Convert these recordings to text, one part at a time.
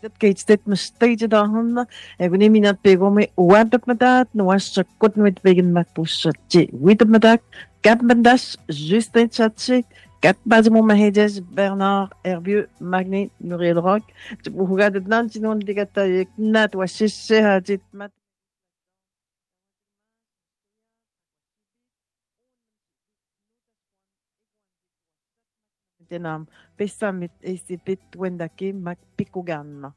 Kate mistake dahon eguni minat pegome wadap madat nuas kot mit pegin mat pusatje widap madak kat bandas Justin Tchatchik kat bazmo mahejes Bernard Hervieux Magné Muriel Rock buhugad nan tinon digata yek nat wasisse hajit mat tenam pesamit esipit wendaki mak pikugan.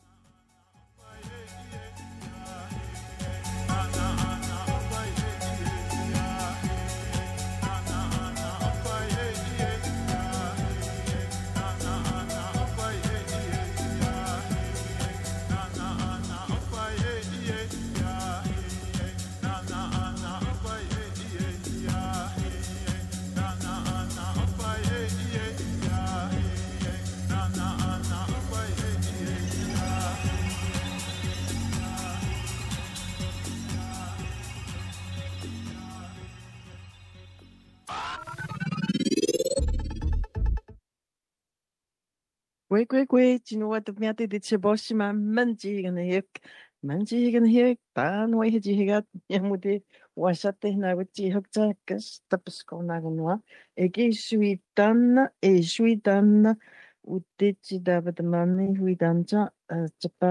Kwe, tu know what miate dit se bosi ma manjigen hek. Manjigen hek, tan we hijigat yamude wasate na wuti hokta kas tapos ko na gunwa. Ege suitan uti ci dapat mani huidanza cepa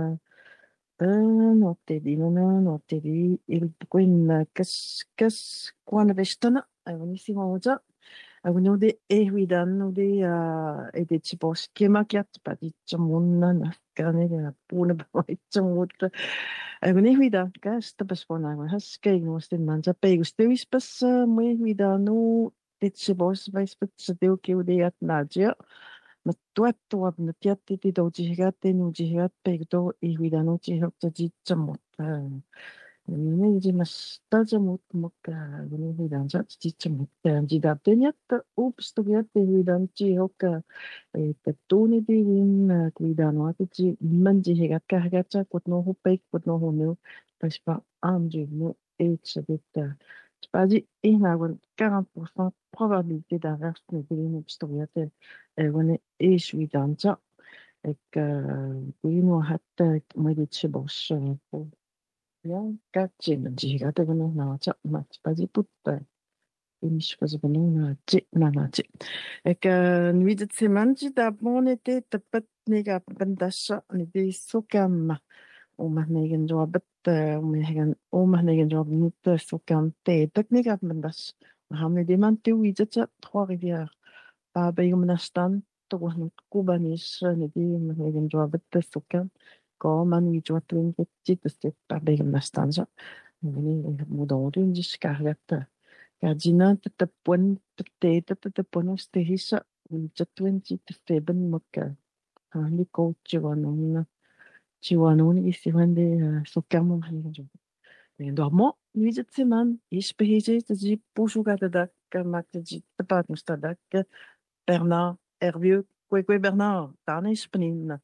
notte di il queen kas kuana vestana agonissimo moja. Agunude huidanude edetibos kemakiat patitsamunna nafkane puna paitsamut agune huida kas tapaspona has keinusten manza peigustevis pas mue huidanu detibos vaispet sadeu keudeat nadia matuat natiati tidojigate nujigat peigdo huidanu jihokta jitsamut Nimejimashtaja mutmuka gunidanza chichamuka jidaptenyata upstogyate vidanchi hoka petuni divin kuidanwati chi manjihigatka hagacha kutno hupek kutno hunu paspa amji no etsabita spaji inawan 40% probabilité d'inverse ne divin upstogyate wane esvidanza ek kuino hatta medici boss Ja, katsin jiga teguna na cha mat pazi putta imish pazi banuna chi nana chi ek nuidet semanji da bonete tapat nega bandasha ni de sokam o mahnegen jobat o mahnegen job nut sokam te teknika bandas hamne de man tu widet cha trois rivières pa begum nastan to kubanis ni de mahnegen jobat sokam ko man wi jotun chit par begum nastanza ni mudon discargata Gardina te pon te ponos te hisa jotun chit feben mokka ni ko chiwanon isi wande sokamo hani jo dormo nuizet seman ispeheje te ji pusugata da kamak ji tapat mustadak Bernard Hervieux kwe Bernard tanis penin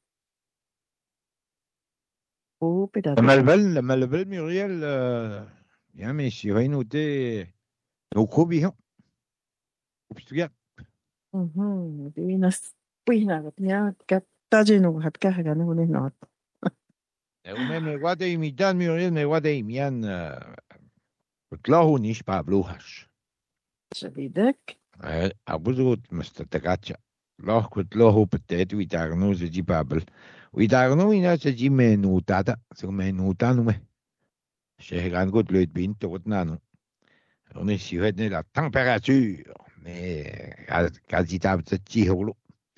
o pedada لما البل ميغيال يا ماشي هينو تي وكوبي وبستويا Dinas puina ya kattajino hatka hagana hune not. ومن واد يميدان ميغيال من واد يميان بتلاهو نيش بابلوهاش Sabidek. أبوزوت مستتكاتشا لاه كتلاهو بتات ويتاغنو زجي بابل ويتاغنو وينا زجي منوتاتا سو منوتانو مه شهران قد لويت بين توتنانو On est sur la température, mais quasi t'as petit holo.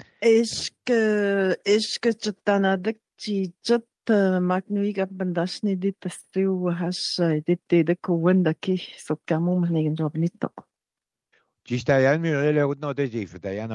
Est-ce que tu t'en as dit que Magnui Gabandas ni dit que has dit de Kowendaki so kamu manigen job nito. Chistayan Muriel est non déjà fait Diana.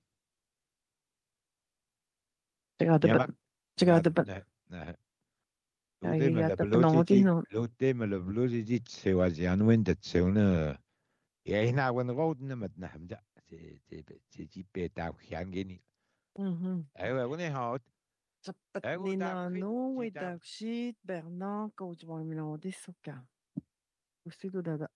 L'autre le blues dit c'est wazian windet c'est une ja hina wan roden met nahmda c'est type ta khiangeni aywa woni haut Nina no we dakshit Bernard coach boy mino disoka. Usido dada.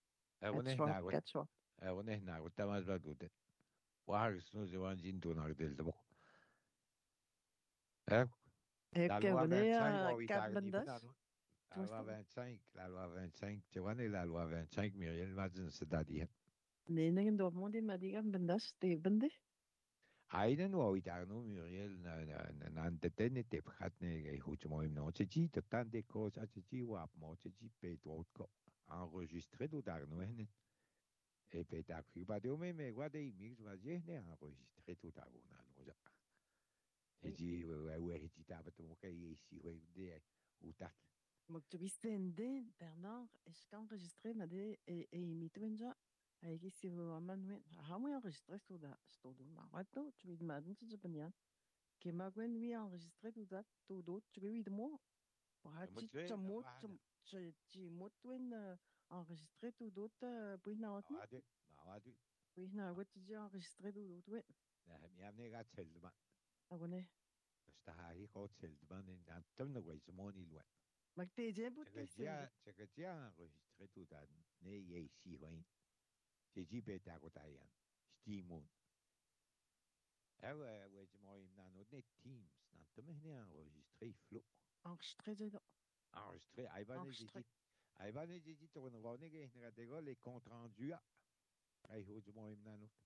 woni na utamas badude wahar snu zewan jin to na del dabo La loi 25, oui, t'as Bandas. la loi 25, tu vois, la loi 25, Muriel Madsen, c'est-à-dire. Nee, negen Dortmund in Madigan Bandas, te bende. Aiden wa itarno Muriel na antenne te pratne ge huchmo no chichi to tante cose chichi wa mo chichi pe ko enregistré do darno ene e pe ta qui ba de me guarda I mix va je ne enregistré tout darno no ja e ji we ti ta ba to ke si we de utat Maar tu viste ende, Bernard, is kan enregistré, maar de imite wenja. Hij is hier wel man wen. Hij moet enregistré stodo. Maar wat to? Tu weet maar niet zo benjan. Que ma gwen oui enregistré tout dat, tout d'autre. Tu weet mo. Para mo ti tre na chamot, ba ti mot wen enregistré tout d'autre. Puis na wat ni. na wa du Puis na wat ti enregistré tout d'autre. Oui. na mi amne ga tselma Agone. sta ha hi ko tselma ne na tam na we mo ni lo Maar te je boet te sende. Secrétaire enregistré tout à ne ye si hoin. C'est dit beta kotayan. Stimon. Ouais, ouais, je m'en na no net Teams. Nan te me enregistré flow. Enregistré de. Enregistré. Aibane dit to no rone ge na de les comptes rendus. Ai ho je m'en na no.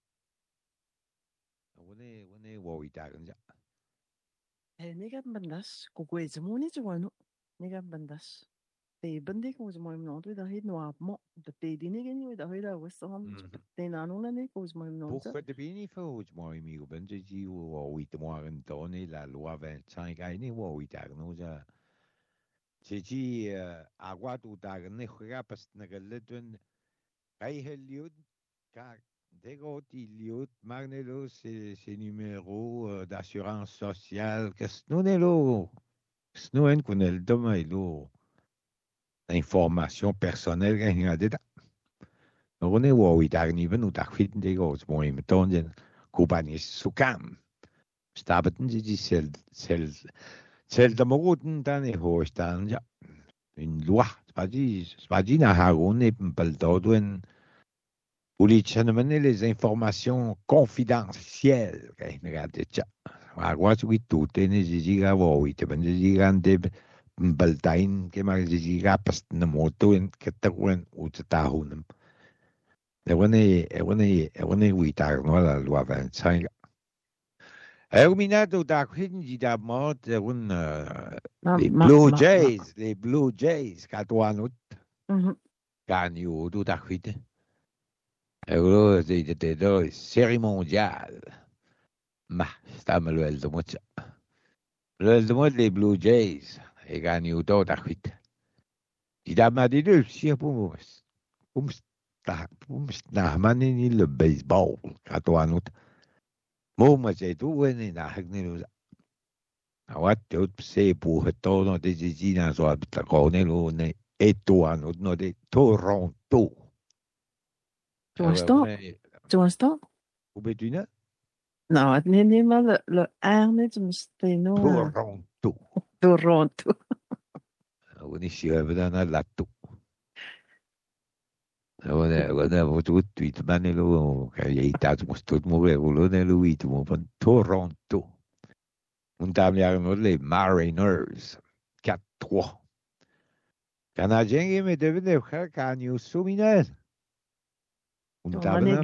Wone wo itagan ja. Negat bandas. Kuku is mo ni juano. Negat bandas. Te bende ko mo no to da hit no mo. De te dine gen yo da hita was ham. Te na no na ne ko mo no. Pourquoi de bini fo je m'en mi go ben je ji wo wi te mo en donné la loi 25 ai ni wo itagan no ja. Tiji agua tu dagan ne juega pas nagalutun kai heliud ka dego ti liud magnelo c'est numéro d'assurance sociale que snunelo snuen kun el doma ilo information personnelle ga hinga deta no ne wo wi dag ni benu tak fit dego mo im tonjen kubanis sukam stabaten ji sel de mogun dan e ho stan ja une loi. C'est pas dit, on est ulichanamane les informations confidentielles. Regardez, oui, tout est nécessaire, oui, te ben de baltain, que ma nécessaire, parce que moto en katawen ou tatahunum. Oui, t'as la loi 25. Erminato da quindi da morte les Blue Jays, Catuanut, Canio, tout à fait. C'était série mondiale. Ma, stiamo lo el de mocha. Lo el de mocha les Blue Jays, et Canio tout à fait. Il m'a dit deux, si pour mani le baseball, Catuanut. Moi, c'est tout, ouais, n'a rien. Awat teut se pour tono de zina so abita konelo ne etuano no de Toronto. Tu instant? Où betuna? Non, n'est mal le R net musteno. Toronto. Toronto. Oni si avevano l'atto. Guarda, ho tutto il manelo che gli tato sto muovendo nello itmo Toronto. Un tamiano les Mariners 4-3. Canadien qui me devait faire Canio Souminel. Un tamiano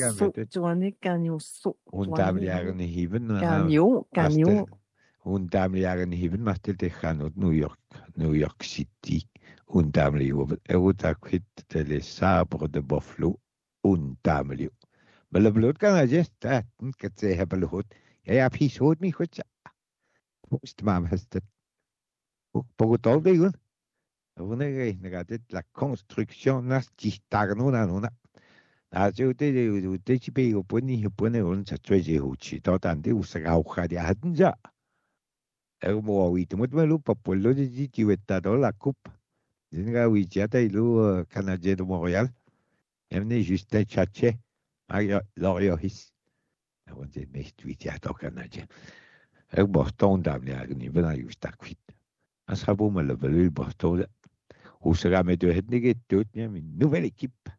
Un tamiano hiven. Canio. Un tamiano hiven mastel de Hanot, New York City. Un tamiano quit les sabres de Buffalo. Un tamiano. Mais le blood canadien, c'est que c'est un blood. Et à puis, saute mi quoi. Post mam hastet. Pour tout le monde. Vous n'avez regardé la construction nastistarnuna. Je te ci pego poni pone on sa treje huchi to tante usaka ukhadia hadnja. Mo wi te mo lu popolo de ti wetta do la coupe. Zinga wi jata ilu Canadien de Montréal. Emne Justin Chaché. Mario Loriohis. On dit mais tu es à Canadien. Boston damne agni bana yusta kwit. Ashabu me le Boston. Usaka me de hednige tout une nouvelle équipe.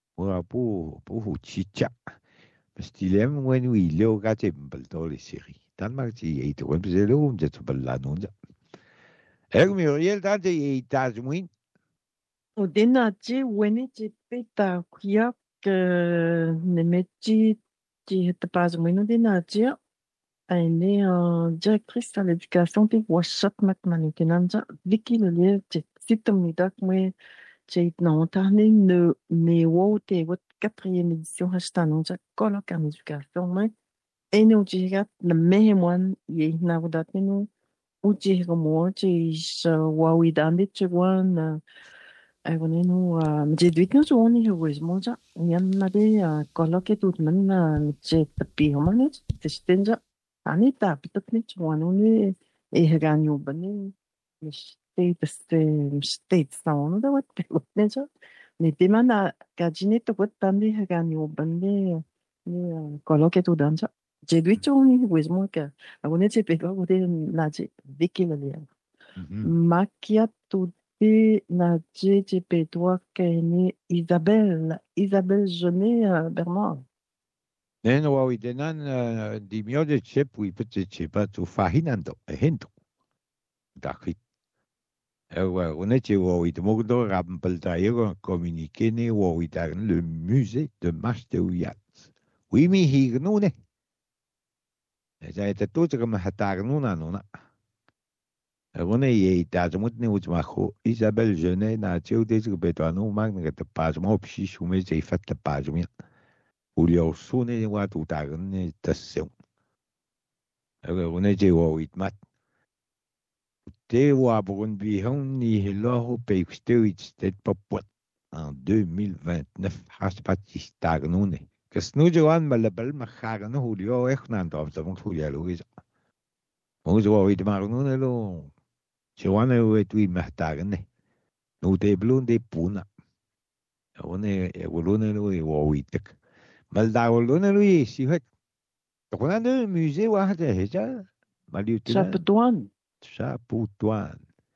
Pour chicha. Stilem when we look at him, les séries. Danmark til et rundt på det om det på landet. Muriel der det i Tasmin. Og den er til wene til beta kyak nemeti til het pas minu den er til elle est directrice à l'éducation de Washat Matmanutinanja Vicky Lelier til sitamnidak med til n'entane ne wo te wat quatrième édition hastanonja colloque en éducation mais et nous dirait le mehemoine ye navdatenu uji mo ci wawidande ci wan agonenu mjedwitnu zoni huwes moja yanade colloque tut man ci tapi homane tistenja ani ta pitni ci wanuni e ganyo bani state sound da wat pitneja ne demana gajine to wat tandi ganyo bani ni colloque tu danja jedwitnu huwes moja agone ci pega gode naji vikilalia macchiato de naji ci pedwa kene Isabelle Jeunet Bernard En wou je dan die miode chip wie put chip tu fahinando hento. Dakit. On était wou je mogdo rampel tailleur communiquer ne wou je le musée de Maastricht. Oui mi hier nu ne. Zij het tot er maar daar nu na nu na. On est daar moet ne moet maar go Isabelle Jeunet na tio deze beto nu maak ne te pas mo psi shume ze fat te pas mi. Julio Sune wat utagen tasseu. On était wou it mat. Te wa bon bi hon ni helo pe steut det popot en 2029 haspatis tag nu ne. Kes nu joan malabel ma khaga no Julio echnan dom so Julio Luis. Mo zo wou it maar nu ne lo. Joan e tu mahtagen ne. Nu te blun de puna. On est wolone lo wou it. Mal daolone lui si het. On a un musée واحد هجا Chapdouane Chapdouane.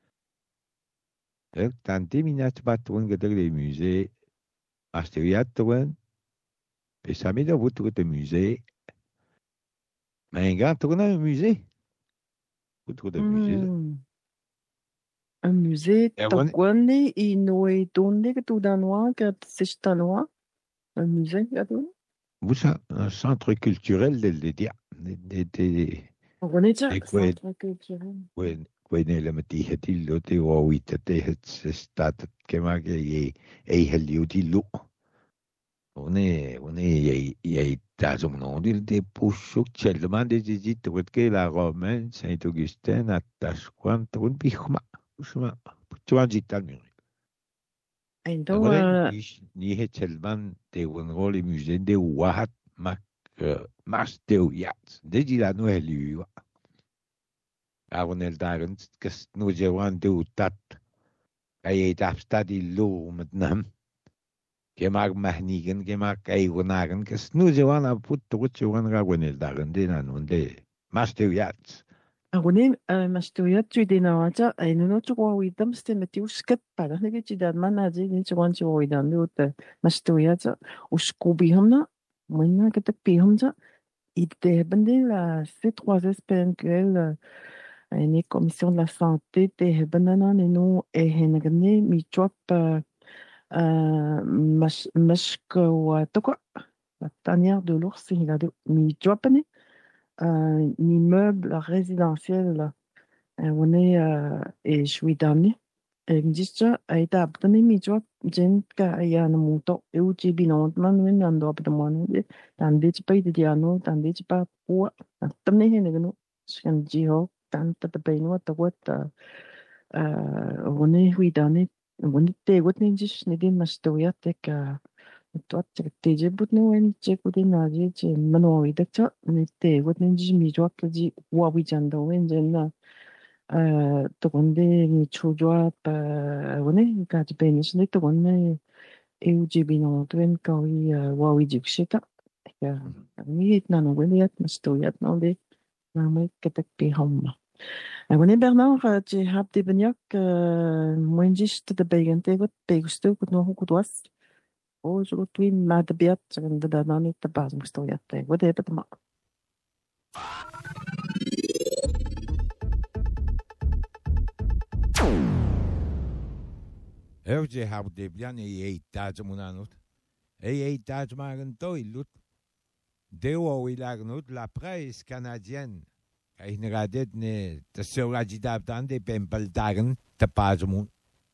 Tanti minat batun que les musées Maastricht et ça met dans votre musée. Mais quand on a un musée, votre musée. un musée Tokwane Inoue Donne que tout danois que c'est danois un musée gadon Un centre culturel de dia. on connaît ça centre culturel Quene le mati hetil lo te o ite te het stat que ma que e helio di lo. On est ye ta zum no dil de pusho chelman de jit que la romaine Saint-Augustin attache quanto un bichma. Usma tuan jital mi. donc Ni het chelman de un rôle musée de wahat mak mas de yat. De jila no helio. Avon el dagen kes no jewan de utat ay tapstadi lo metnam kemak mahnigen kemak ay gonagen kes no jewan aput to jewan ga gonel dagen de nan de master yats Agonim mastoyat tu dinawaja ay no chukwa widam stemeti uskat para nege chidan manaji ni chukwan chu widan lut mastoyat uskubi hamna mena ketak pi hamja ite bende la C3S PNQL une commission de la santé te banana nenu henagane mi chop mashko toko la tanière de l'ours hilado mi chopane un immeuble résidentiel on est et je suis damné existe a été abandonné mi chop jen ka ya na muto e uchi binont man wen ando abandonné de tande chipai de diano tande chipa po tamne henagano skan jiho tanta tapaino tawat on huidane on te got ninjish ne din mastoya tek tot te je but no en je kudi na je mano ida cha ne te got ninjish mi jwa ji wa wi janda wen jenna to konde ni chujwa pa one ka je benis ne to konne e uji bino twen ka wi wa wi jikshita ya mi na no wen yat mastoya no de na mai ketek pe homma wanneer Bernard, je hebt de benjak, moenjes te de begin wat tegenstuk het nog goed was. Oh, zo goed wien, maar de beat, en de dan niet de baas moest je wat hebben te maken. Evje hab de bian e tajmunanut. E tajmagen to ilut. Deo ilagnut la presse canadienne. Kijk naar dit ne de surajidab dan de pempeldagen te pazmun.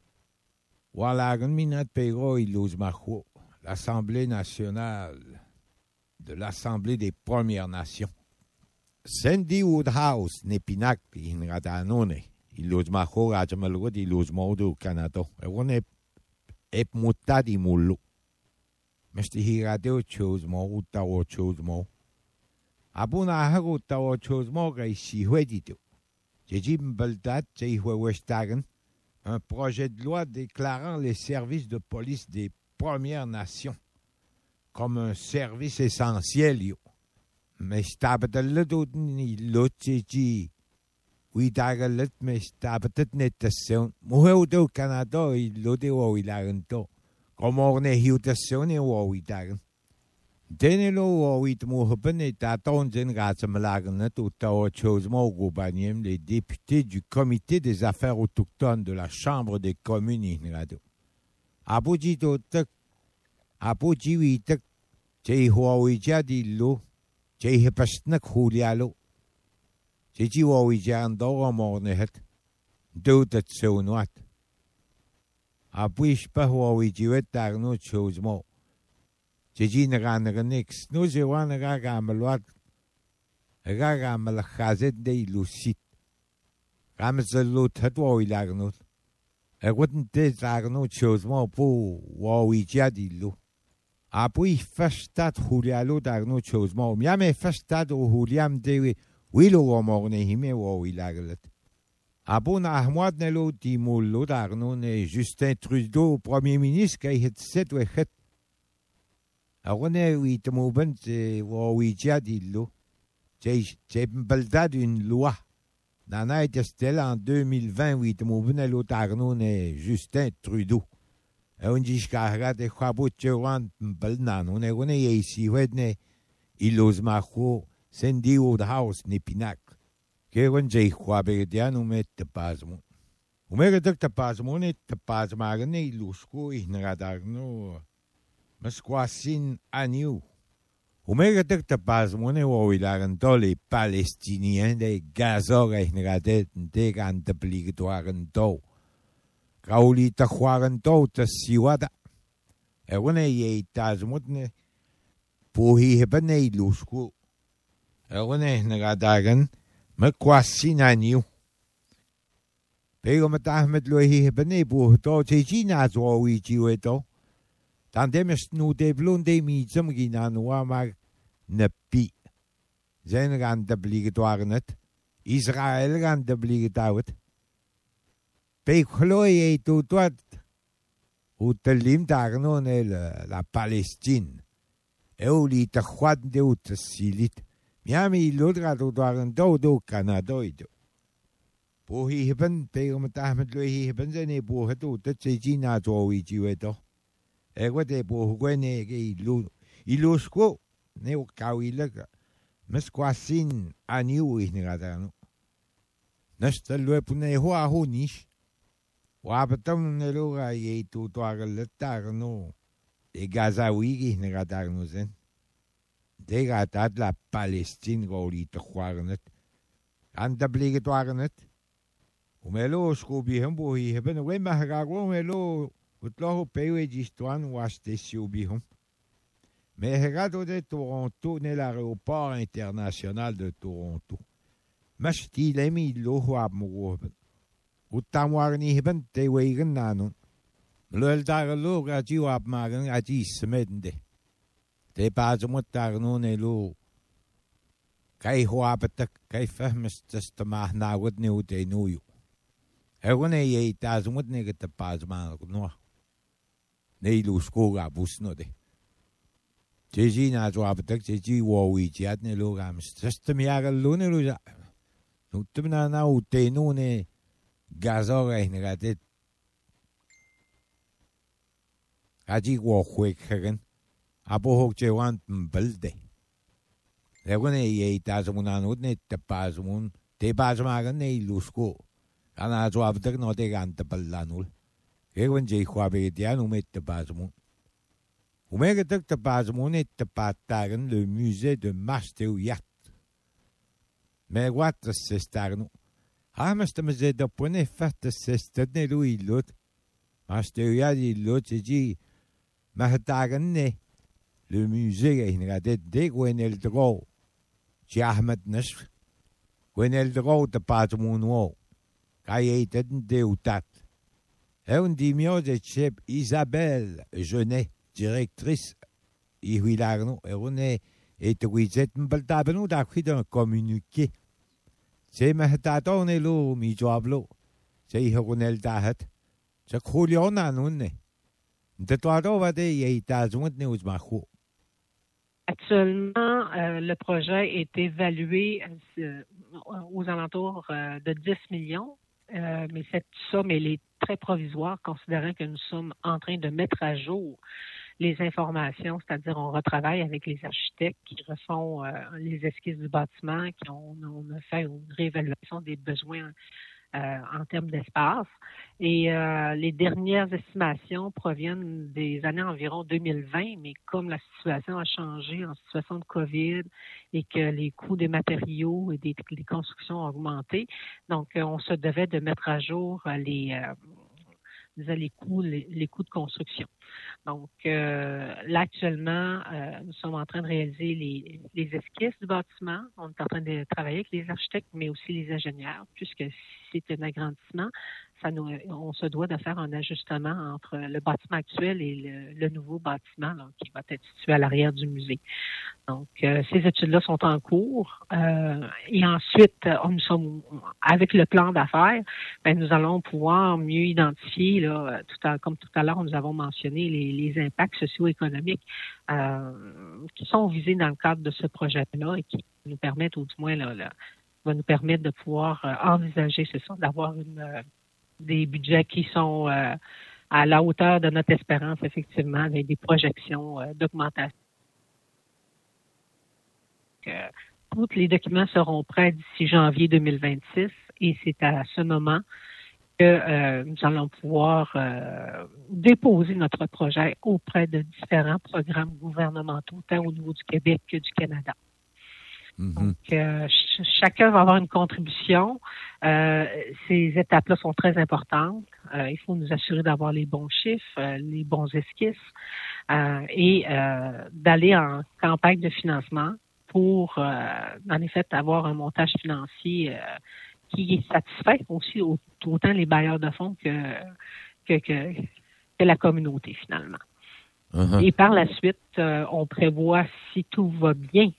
Walagen minat pero iluz macho. L'Assemblée nationale de l'Assemblée des Premières Nations. Sandy Woodhouse ne pinak in radanone. Iluz macho rajamalwad iluz modo Canada. Ewone ep mutadi mullu. Mesti hiradeo chose mo utawo chose mo. Abuna hago utawo chose mo ga isihuedito. Jejim baldat jehwestagen. Un projet de loi déclarant les services de police des Premières Nations comme un service essentiel. Yo. Mais stabatelet ni lotji. Oui dagalet mais stabetet netassion. Muheudo Canada il lodeo ilagento. Comme on est hiutassion et wawidagen. Denelo wawit muhben et attendent ratsmalagen tout à chose mogobaniem les députés du comité des affaires autochtones de la Chambre des communes in radio. Abuji dotek Abuji witek jay huawija dillo jay hepastnak hulialo jay wawija andoro mornehet dotet sonwat Abuish pa huawijiwet darno chose mo Jiji naganix, no je wan ragamalwat ragamal khazet de lucid. Ramzelut had wawilagnot. I wouldn't desagno chose mo po wawijadilu. Apui fastat hulialo dagno chose mo. Miame fastat o huliam de wilo wamorne hime wawilaglet. Abona ahmad nelo dimullo dagno ne Justin Trudeau, Premier ministre, qui het set we het. Agone wit movement wawijadillo. J'ai beldad une loi. Nana est stelle en 2020 wit movement l'otarno ne Justin Trudeau. Et on dit qu'à de khabutchewan belnano ne gone ici wedne ilos macho Sandy Woodhouse ne pinak. Que on j'ai khabediano met de pasmo. Umega de pasmo ne de pasmagne ilusko ignaradagno. Mesquasin aniu. Omega de pasmone wawilagan les Palestiniens de Gaza reignadet de gan de obligatoren do. Kauli te khwagan do te siwada. Ewone ye tasmutne pohi hebene lusku. Ewone nagadagan mesquasin aniu. Pero matahmet lohi hebene bo do china zwawi jiwedo. Tandem est nu de blonde mitzum ginanwa maar nepi. Zijn gaan de obligatoren net. Israël gaan de obligatoren. Pe gloye to tot. U te lim darno ne la Palestine. Euli te kwad de u te silit. Miami lodra to waren do Canada. Po hi hebben pe om met loy hebben zijn e bo het u te china zo wi jiwedo. Ego de bohugwene ilusco neo kawilaga mesquasin aniu ignaradano. Nesta luepune hoa hunish. Wabatam neluga ye tu toagaletarno. De Gazawi ignaradano zen. De gatat la Palestine goli te guarnet. An de blige toagnet. Umelo scobi hembo hi hebben we mahagago melo. Utloho pewe jistuan was te siubihum. Mais regado de Toronto ne l'aéroport international de Toronto. Mashti lemi loho abmugoben. Utamwarni heben te wegen nanon. Lul dar lo gaji abmagen aji smedende. Te bazumut dar no ne lo. Kai hoabetek kai fahmestes te mahna wud ne ute nuyu. Egone ye tazumut ne get te pazman no. Neilusko busno de. Jeji na zo abetek jeji wawi jat ne lo gams. System yaga lune lo ja. Nutumna na ute no ne gazo reignadet. Aji wo kweken. Abo hok jewan belde. Egone ye tazunan ne te pazmun. Te pazmagan neilusko. Ana zo abetek no de gante ballanul. Ewan jay Huabetian ou met de Bazemont. Ou même que de Bazemont est de Patagan, le musée de Masteouyat. Mais what c'est Starno? Ah, mais c'est musée de Poney fait de c'est Louis Lot. Masteouyat, il l'autre, c'est dit, Mahatagan, le musée est regardé dès Gwenel Dro. J'ai Ahmed Nasr. Gwenel Dro de Bazemont. Kaye de Outat. Et on dit mieux de chef Isabelle Genet, directrice Ihuilarno, et on est étudié m'baltabano d'acquis d'un communiqué. C'est mahtato on est lo mi joablo. C'est ihugonel dahat. C'est Juliana nunne. De toi va de yétazount neus macho. Actuellement, le projet est évalué aux alentours de 10 millions. Mais cette somme, elle est très provisoire, considérant que nous sommes en train de mettre à jour les informations, c'est-à-dire on retravaille avec les architectes qui refont les esquisses du bâtiment, on a fait une réévaluation des besoins en termes d'espace. Et les dernières estimations proviennent des années environ 2020, mais comme la situation a changé en situation de COVID et que les coûts des matériaux et des constructions ont augmenté, donc on se devait de mettre à jour les coûts de construction. Donc, là, actuellement, nous sommes en train de réaliser les esquisses du bâtiment. On est en train de travailler avec les architectes, mais aussi les ingénieurs, puisque c'est un agrandissement. On se doit de faire un ajustement entre le bâtiment actuel et le nouveau bâtiment là, qui va être situé à l'arrière du musée. Donc, ces études-là sont en cours. Et ensuite, nous sommes avec le plan d'affaires, nous allons pouvoir mieux identifier, là, comme tout à l'heure, nous avons mentionné les impacts socio-économiques qui sont visés dans le cadre de ce projet-là et qui nous permettent, ou du moins, va nous permettre de pouvoir envisager, c'est ça, d'avoir des budgets qui sont à la hauteur de notre espérance, effectivement, avec des projections d'augmentation. Tous les documents seront prêts d'ici janvier 2026 et c'est à ce moment que nous allons pouvoir déposer notre projet auprès de différents programmes gouvernementaux, tant au niveau du Québec que du Canada. Mm-hmm. Donc, chacun va avoir une contribution. Ces étapes-là sont très importantes. Il faut nous assurer d'avoir les bons chiffres, les bons esquisses et d'aller en campagne de financement pour, en effet, avoir un montage financier qui est satisfait aussi autant les bailleurs de fonds que la communauté, finalement. Uh-huh. Et par la suite, on prévoit, si tout va bien,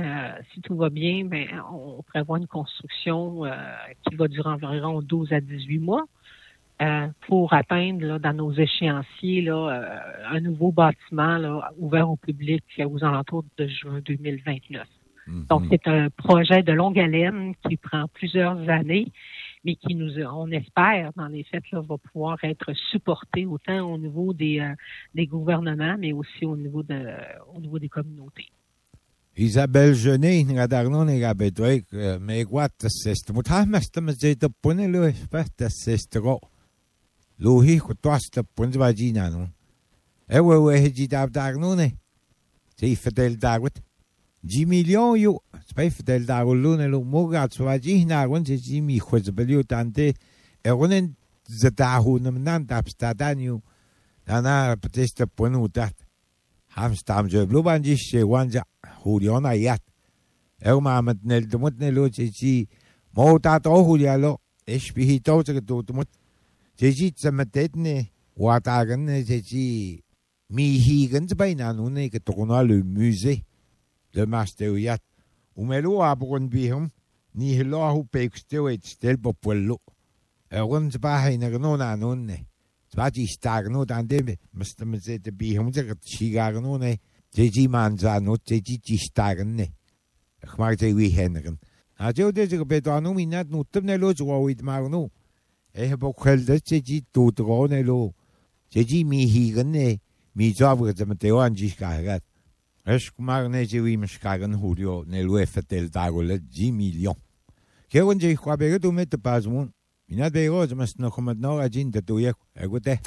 on prévoit une construction qui va durer environ 12 à 18 mois pour atteindre là, dans nos échéanciers là, un nouveau bâtiment là, ouvert au public aux alentours de juin 2029. Mm-hmm. Donc, c'est un projet de longue haleine qui prend plusieurs années, mais qui on espère, dans les faits, là, va pouvoir être supporté autant au niveau des gouvernements, mais aussi au niveau des communautés. Isabelle Genet, radarnon e gabedrek, me guat sest, mutahmastam zeta pone lo espert sestro. Lohi kutwasta pon vagina no. Ewe hejidab darnone. Sei fidel dagwet. 10 millions yo. Spay fidel dagulune lo mogat vagina gon se jimi khozbelio tante. Eronen zetahu namnan tapstadanyo. Dana petesta ponutat. Hamstam jeblo banjish wanja. Juliana yat. Elma nel demot nelo ci motato Julialo. Espihito ce tutumut. Ci tsametetne watagan ci mihigan zbaina nune que tournoie le musée de Masteouyat. Umelo abron bihum ni helo hu peksteo et stel popollo. Eron zbaha inagno nune. Zbaji stagno dande mustamzete bihum ce chigagno ne. Ci manzano ci stagne. Ik maak ze wie henneren. Zo deze bedono minat no temne lo zo uit magno. Heb ook geld dat ci totrone lo. Ci mi higene mi zaver ze met aan ji skagat. Es maar ne ci wie mskagen Julio ne lo efetel dagole 10 millions. Ke on je kwabe do met de pasmon. Minä tein oottamassa, no kun mä noin jinta tuja, eiku te.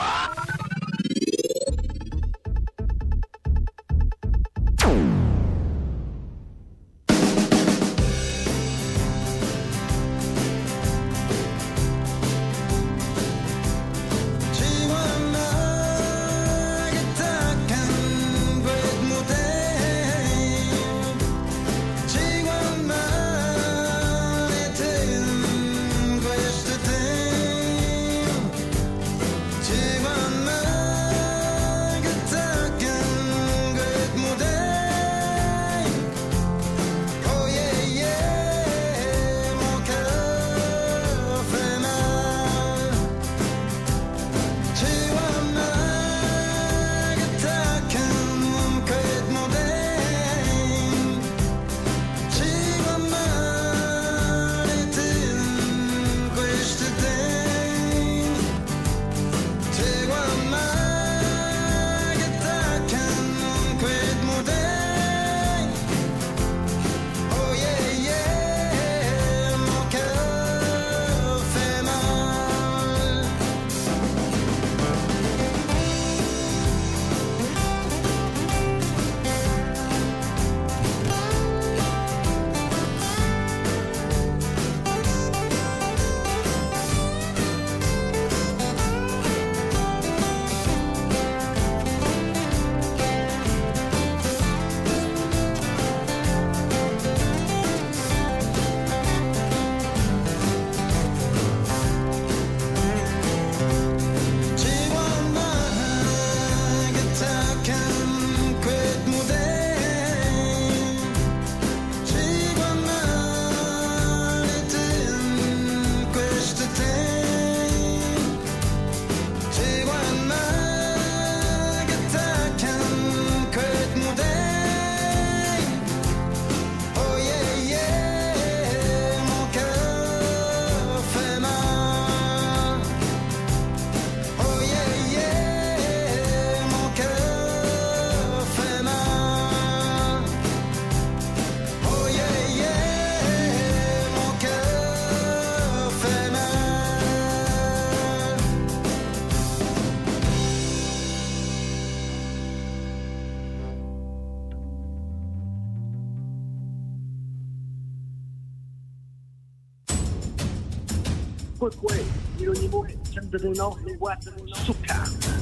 Kwe, Ilonimo, Chandrino, Lewa, Suka.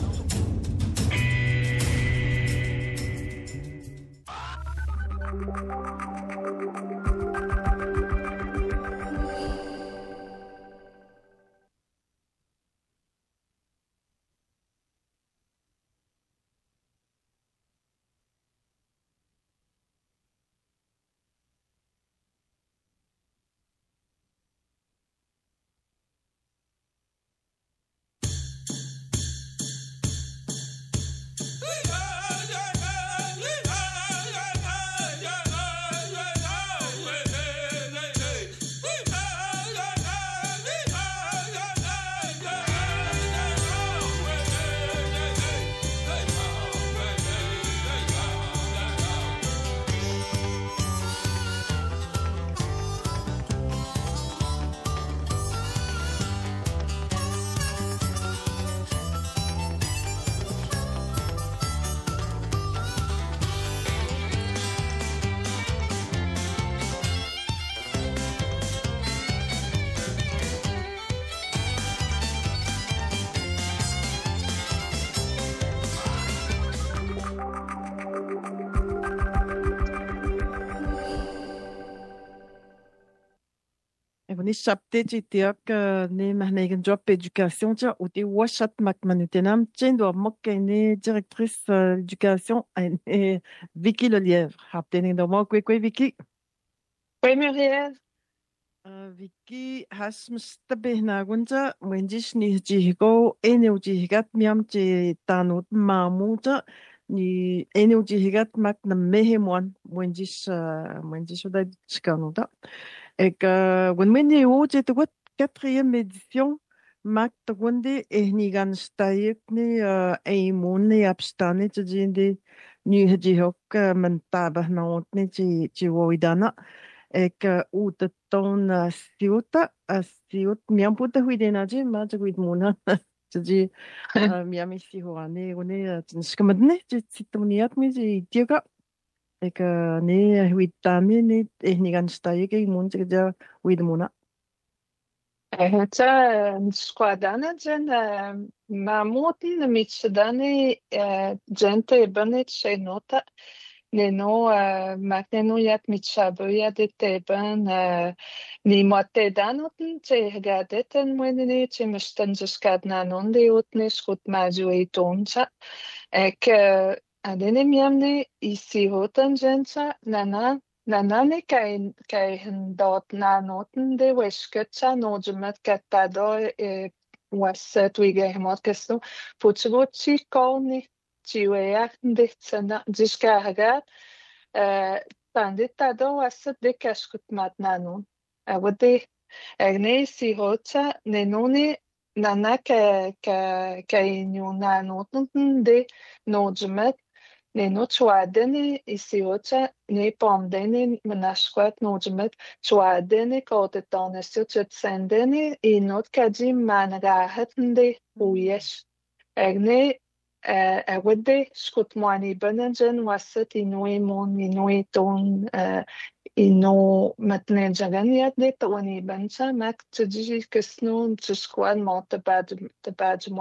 Ni chapte ci tiak ni mahnagen job éducation tia ou ti washat mak manutenam tien do mokkene directrice éducation et Vicky Lelièvre. Haptening do mo kwe Vicky. Oui, Muriel. Vicky has mustabe na gunja wenjish ni jigo eneu jigat miam ci tanut mamuta ni eneu jigat mak na mehemwan wenjish da chikanuta. Et que, when we knew that the quatrième édition, Mac the Wendy et Nigan Stayek ni Aimon abstane to the new Hijok Mantaba not ni Chiwoidana, et que ou the ton siut miam puta huidenaji ma jaguid muna. Jadi miam isi hoane one tskamadne situmniat mi ji tiaka. Eka ne huitami ne ehnigan stayeke mun ja huid muna. Heta składane dżen mamutin mitsidani dżente banet shenota neno makneno yat mitsabuya de teben ni motte danotin te gadeten mwenene te mistan skadna nonde utne skut maju etonsa ek adene miamne isi hotan dżensa Nanane kai dot na noten de wesketsa nojumet kattado was twiga hemot kesto putsuguchi kolni chiwea de tsana jiskahagat panditado was de kaskut mat nanon awade agne si hotsa nenone nana ka inyo na noten de nojumet Neno čuadeni isiota ne pomdeni manasquat nojumet čuadeni kotetone suchet sendeni inot kaji managahatende uyes. Egne awede skutmani benenjen wasat inui mon inui ton ino matnejaganiat de tawani bencha mak tjiji kesno tjusquad mot te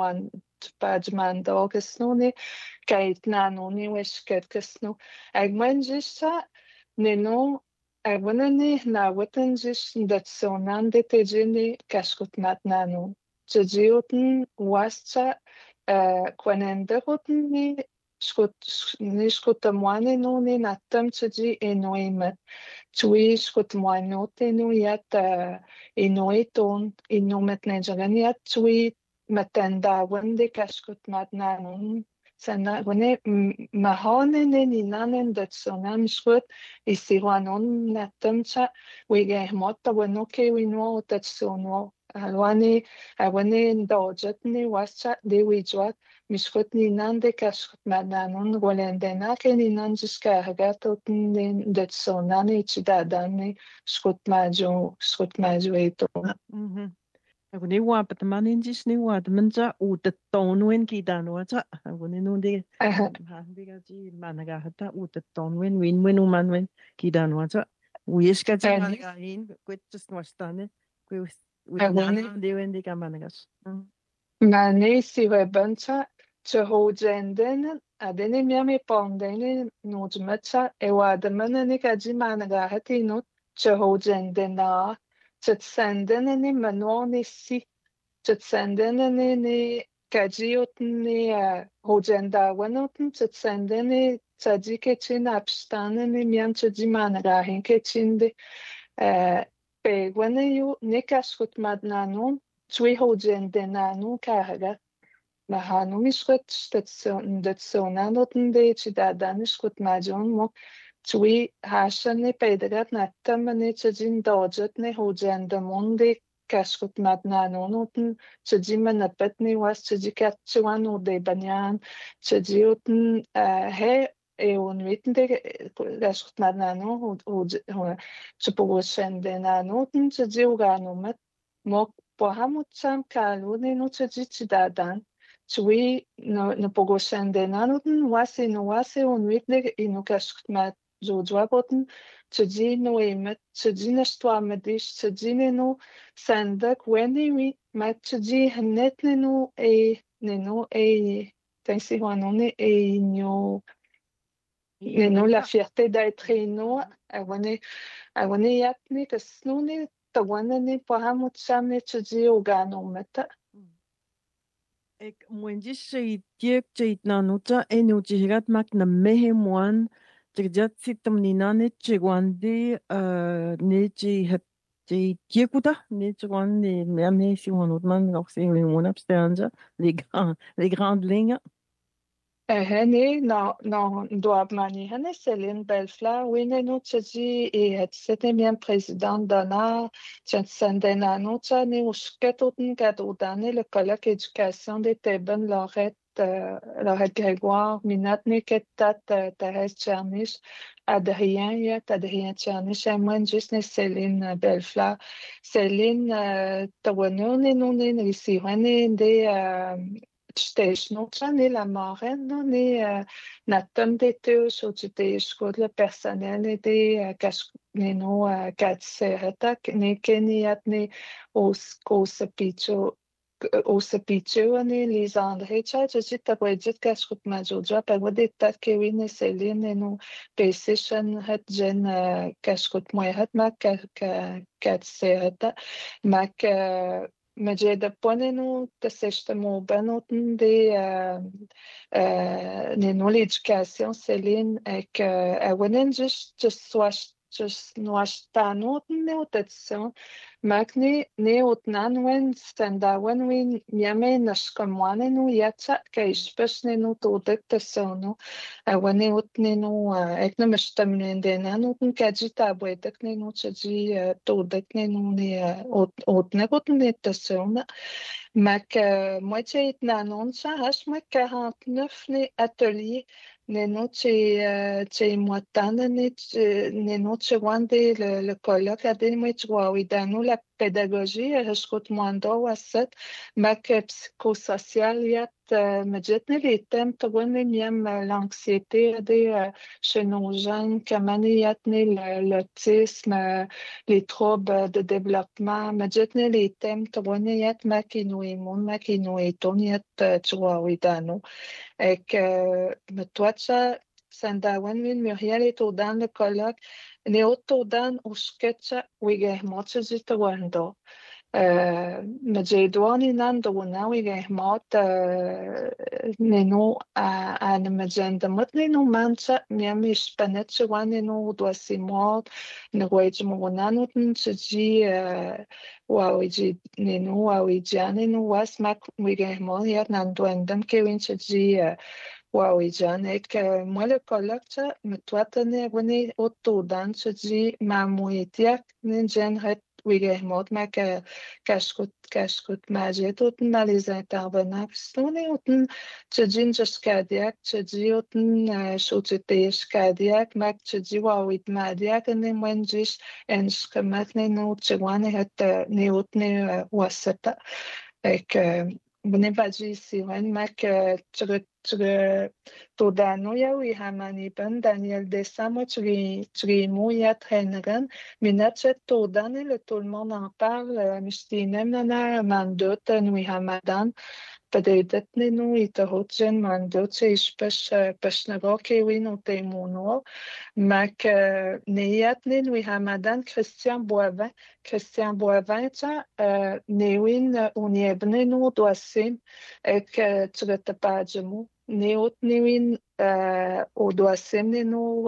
badman dogesno kait nanoni wesket kesno agmanjisa neno agwanani na watanjis dat sonan de tejini kaskut mat nano tjioten wascha kwanenderoten ni skutamwane no ni natam tji enoimet tui skutamwane no yat enoiton inomet nejaganiat tui matenda wende kaskut mat nanon Sana gune mahane ni nanen dat sonam skut isiwanon natamcha wige motta wanoke wino dat sono alwani awane dojatni wascha de wijwat miskut ni nande kaskut madanon golendena ke ni nanjiska hagatot ni dat sonani chidadani skut maju eto. Aguni wa patamanin jis ni wa manja utetonwen kidano cha aguni no de handigaji managahata utetonwen winwen umanwen kidano cha uyeska cha managahin kwet just wastane kwe de wendi ka managas Mane si webancha chehojenden adene miami pondene nojmatcha ewadamana ni kaji managahati no chehojendena Tjetsendene manoni si tjetsendene ni kajiotni hojenda wanoten tjetsendene tjadike chin abstanene mian tjadimana rahin ke chinde pe wane yu nekaskut madnanon twi hojendena kahaga mahanu miskut stetsonanoten de chidadaniskut majon mo Tui hasane pedagat natamane tjadin dojatne hojendamon kaskut madnanonoten tjadima napetne was tjadikatsuan de banyan tjadioten he eonwitende kaskut madnano tjapogosendenoten tjadioganomet mok pohamutsam kalune no tjadichidadan Tui no pogosendenoten wasi no wasi onwitende ino kaskut mad Jodwaboten, tjadino emet, tjadina stwamedish, tjadineno sandak, weniwi, mat tjadi hanetneno neno tensi wanone neno la fierté d'être eno, awane yatni kasnuni, tawanani pahamut samne tjadi oganometa. Ek mwenjis se tiek tjait nanuta jigat mak na mehemuan Tjat sitam nina ne chegwande ne tiekuta ne chegwande me si on outman aussi les mon abstanja les grandes lignes هني نو دواب ماني هني سيلين بلفلا وين نو تجي ستميام بريزيدان دانا تشان سندنا نو تاني وشكتوتن كاتوداني لكولك إدوكاسيون دي تيبن لوريت غريغوار ميناتني كتات تهز تشارنيش أدريان تشارنيش أموين جسني سيلين بلفلا سيلين تونوني نوني ريسيواني دي Stejsnotran la morena ni natam de teus o de escola personnel de ni no katserata ni keniat ni os pichu ni Lisandre cha jita budget kaskut majoja pa wade tat ke win seline no position hat gen kaskut moyhat ma katserata mak مجال بونينو تسيشتمو بنوتن دي نينو l'éducation Céline ek awanen just noas tanoten ne otation magni ne otnan wen standawen win yame naskamwane no yatsa kaispes ne no todet tasono awane otne no ekna mashtamnen de nanoten kajita boetek ne no tsaji todet ne no ne otne otne tasono mak moitié itnanon sa hash mak 49 ne atelier Neno ce moatana neno ce wande le colloque ade mo idanu la pédagogie rescot moando wasat mak psychosocial yat majetne les thèmes togone miam l'anxiété ade chez nos jeunes kamani yatne l'autisme les troubles de développement majetne les thèmes togone yat makino eton yat idanu ek metwacha sandawan min Muriel et Odan le colloque ne otodan usketcha wigehmotcha zitawando مجيدواني ناندو وناوي جهمات نينو أنا مجند مطلي نو مانشا ميامي شبنتش واني نو دواسيمات نغويج مغنانو تنشجي واويجي نينو واويجاني نو واسماك ويجهمات يات ناندو اندم كوين شجي واويجان ek moi le colloque متواتني وني اوتودان شجي معمويتيك نجن هت ويجهمات ما كشكت ماجد وتن les intervenants سوني وتن تجين جسكادياك تجي وتن شوتيش كادياك ما تجي واويت مادياك إني منجيش إنش كمتني نو تجواني هت نيوتني وسطة ek بنبجي سيوان ماك تودانو يا ويهاماني بن دانيال ديسامو تري مويا ترينغان minatchet todane le tout le monde en parle mistinem nana mandot ويهامادان بدأت نو يتهوتجن mandot إيش بش نروكي وينو تيمونو ماك نياتنين ويهامادان كريستيان بوافين تا نيوين ونيبنينو دواسين ek تغتباجمو نيوت نيوين ودواسين نينو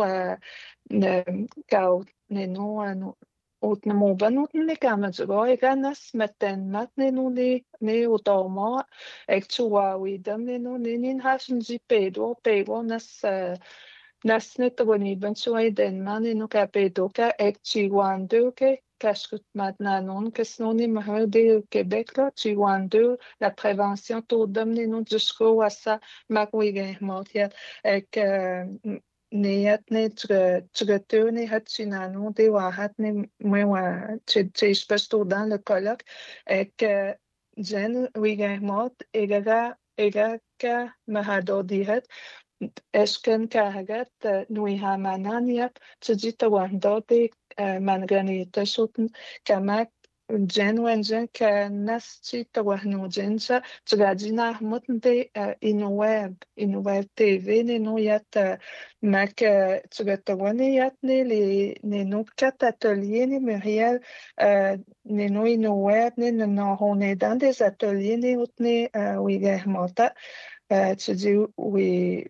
كاو نينو utnemoben utnelikamajgo iganas metenmat ne utoma ekchua widam nenu nenin hasnji pedo nas netogoni benchua denman nenu ka pedo ka ekchiwando ke kashkut matnanon kesnoni mahde Québec là chiwando la prévention todam nenu jusqu'au wasa makwigen motia ek نياتني تغتوني هاتشينانو دي واحدني موا تشبشتو دان الكولوك اك جن ويغيموت إيغا مهادو ديهت اشكن كاهجت نويها مانانيات تجيت واندو دي مانغاني تشوتن كماك جن وانجن كناس تي توهنو جنسا تغادينا متن دي إنواب تي في نينو يات ماك تغتواني ياتني نينو كات ateliers ni Muriel نينو إنواب نينو هوني دان des ateliers ni وتني ويغهموتا تجي وي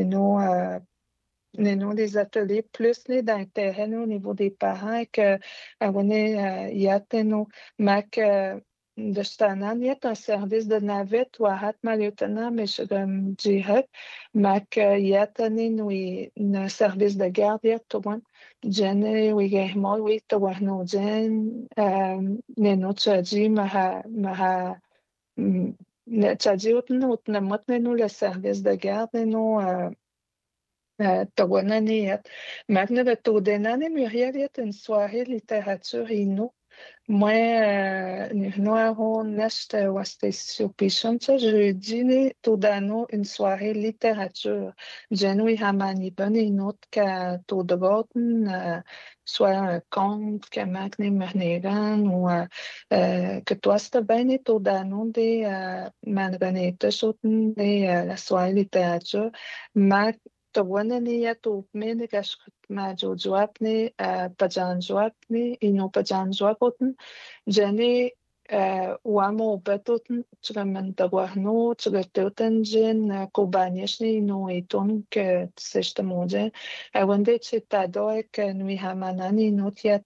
نينو des ateliers plus d'intérêt au niveau des parents que yateno mak d'Estanan, il y a un service de navette ou à Hat-Maliotana, mais je me dirais, mais qu'il y a un service de garde, il y a tout le monde. Jenny, oui, moi, oui, tu vois, nous, Jen, Neno, tu as dit, tu as dit, nous, le service de garde, nous, Tawananiet. Magna de Todenane, Muriel, il y a une soirée de littérature inou. Moi, nous avons nest Wastesio ça jeudi, Todano, une soirée littérature. Jenui Hamani, bonne une autre qu'à Todogoten, soit un conte, que Magne Mernegan, ou que toi, c'était bien Todano, des Manganete, des la soirée littérature. Mac Tawananiya Topmene, Kashkut Majojuapne, Pajanjuapne, Ino Pajanjuakoten, Jenny Wamo Betoten, Tramantagwahno, Tratoten, Jen, Kobaniashni, no Eton, que Sestamojen, Wende Chitadoek, Nui Hamanani, Notiat,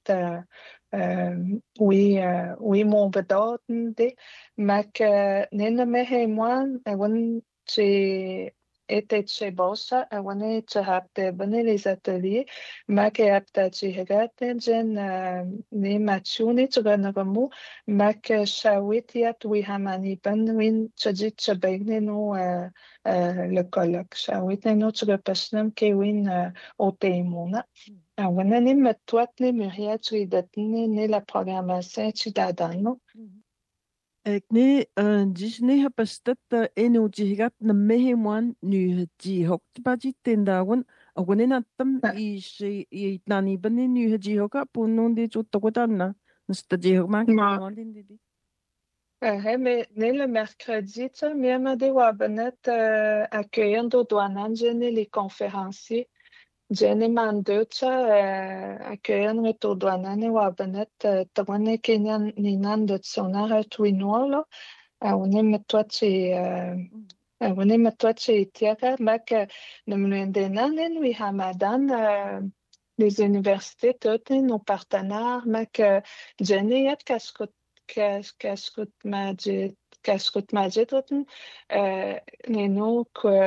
oui, mon bedoten, de, Mac Nena Mehemoan, Wen, était chez Bossa, on est à bonner les ateliers, mais que apta chihagate jen ne machuni chuganamu, mais que shawitiat we hamani ban win chajit chabagne no le colloque, shawitne no chugapasnam ke win au témouna. On a ni mettoit ni muriat chidatni ni la programmation chidadano. Ekne Disney hapastat enu jigat na mehewan nu jihok baji tendawan awane natam i nani bani nu jihoka punon de chotokotanna nsta jihok mak mondin didi. Mais le mercredi, tu sais, même des webinars accueillant douanan les conférenciers. Jenny Manducha accueillant le douanan et webinar tawane kenyan ninan de tsonara twinolo. On est mettoit chez Tiara, mais que nous nous oui Hamadan les universités toutes nos partenaires, mais que Jenny et Kaskut Majid toutes nous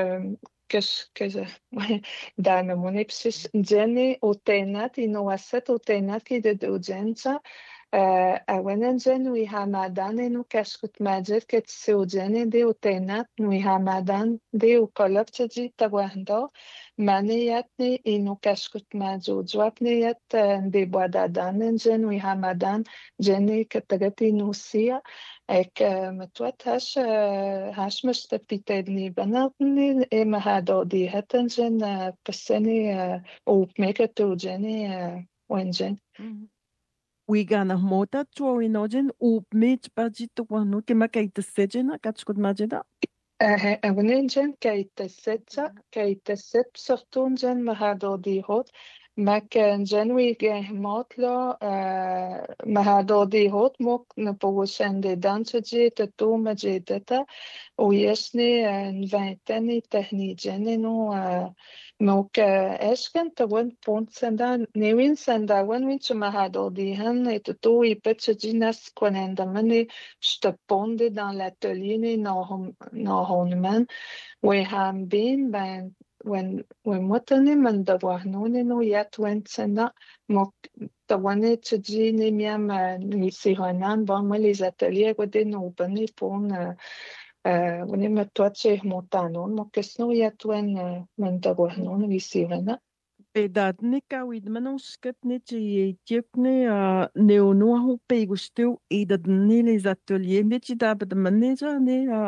que dans mon ipsis Jenny au tenat innovaset au tenat qui de dojenza Awanan we Hamadan no Kashkut Majid que Tseojen de Utenat we Hamadan de Ukoloptaji Tawando Maneyatni ino Kashkut Majo Jwapneyat de Boadadan Jen we Hamadan Jenny Katagati Nusia ek matwat hash mustapitedni banatni e mahado di hatan jen paseni o mekato Jenny wenjen. Wigana mota chua inojen upmich bajito wano ke makaita sejena katskut majeda. Jen kaita set surtout jen mahado di hot mak jen motlo mahado di hot mok na pogosen de dansaji te to majedeta o yesni une vingtaine techniciens no donc est-ce que tu vois point senda newin senda wan win mahado di han et to i petjinas konenda mane steponde dans l'atelier no honman we ham been ben when motane man da wahnone no yat wen senda mok ta wane tji ne miam ni si hanan bon moi les ateliers ko de no bane pour on est mettoit chez Montano, mon question y a touen mentagouano visirana. Pedat ne kawid manuskat ne tiekne neonoa ho pegustiu et dat ne les ateliers mais tu d'abord manager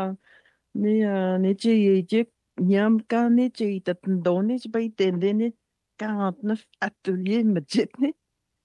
ne tiek niam ka ne dat donne by tende ne 49 ateliers medjetne.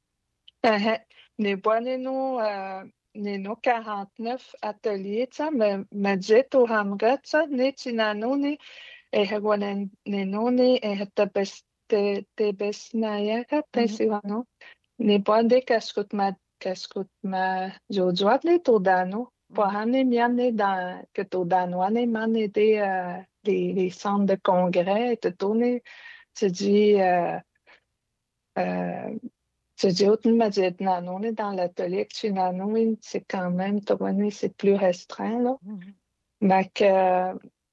Ne boine no Neno 49 ateliers, ça, mais j'ai tout hamgat, ça, ne tinano ne, et hagwanen neno ne, et te besnaya, pensivano, ne boinde kaskut ma jojoat ne todano, pour hane miane dans, que todano, ane mane les centres de congrès, et te tourner, tu dis, tu dis, autant m'a dit, non, on est dans l'atelier que tu n'as, c'est quand même, c'est plus restreint, là. Mais que,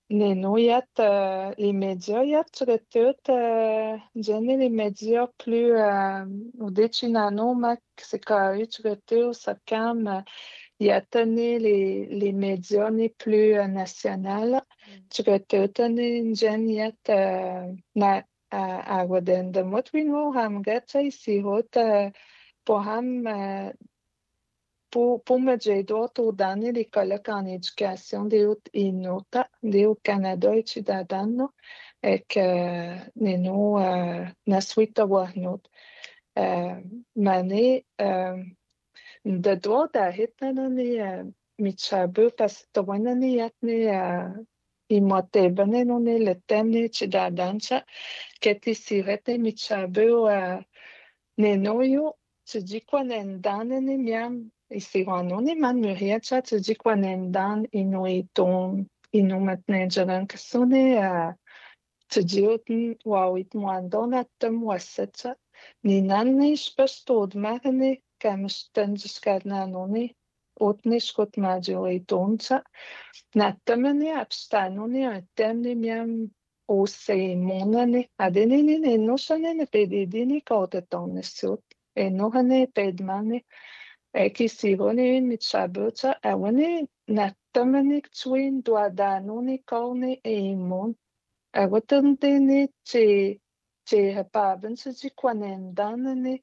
les médias, il y a tout, les médias plus, au déchinano, mais c'est carré, tu au SACAM, il y a tenu les médias les plus nationaux. Tu tenu une jeune, il y a, à Waden de moi, tu vois, Hamgat, ici, pour pour me dire d'autres donner les colloques en éducation des au Canada et Ciudadano et que nous na suite à voir notre mané de droit d'arrêt ni mitchabu parce que wana ni yatni i motive ni le thème ni Ciudadancha que ti sirete mitchabu nenoyo tu dis quoi n'endan ni miam ici on est man muria cha tu dis quoi n'endan inuiton inu matne jaran que sonne tu dis oten wawit moandon atem wasatcha ni nanni spestod marne kam sten jusqu'à otne skot majoiton cha natemne abstanone un thème miam o se monane adenini ne no sanene pedidini kauteton sut e no hane pedmane e ki sirone mit sabuta awane natemne twin duadanone kaune e imon awatendene che hapaben se di kwanendanane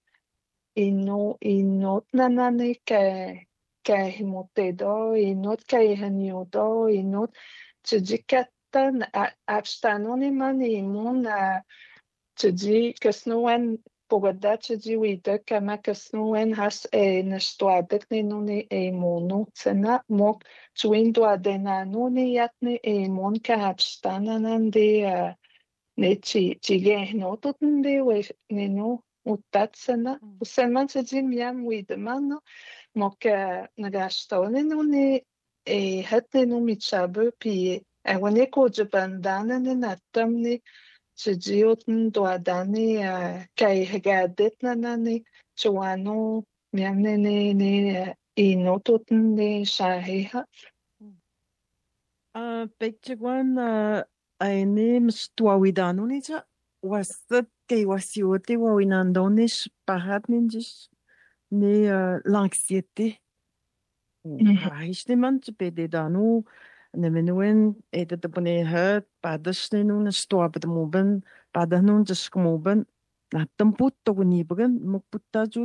inot nanane ka himotedo inot ka hanyodo inot tu dis katan abstanone man imon tu dis que snowen pogada tu dis oui de kama que snowen has na stoadet ne nune e mono tsena mok twin duadena nune yatne e mon ka abstananan de ne ci gehno tutende we ne no utatsena seulement tu dis miam oui de man mok nagastone nune e hatne no mitchabu pi wane ko jabandana ne natamne tu dis oten doadane kai hagadet nanane chuano miam ne inototen ne shaheha Pekchagwan aine mstuawidano cha wasat kay wasiote wawinandones pahat ninjis ne l'anxiété. Rahishneman pede danu nemenuen ete te pone het padasne nun stoap de moben padanun jesmoben na temput to niben mukputajut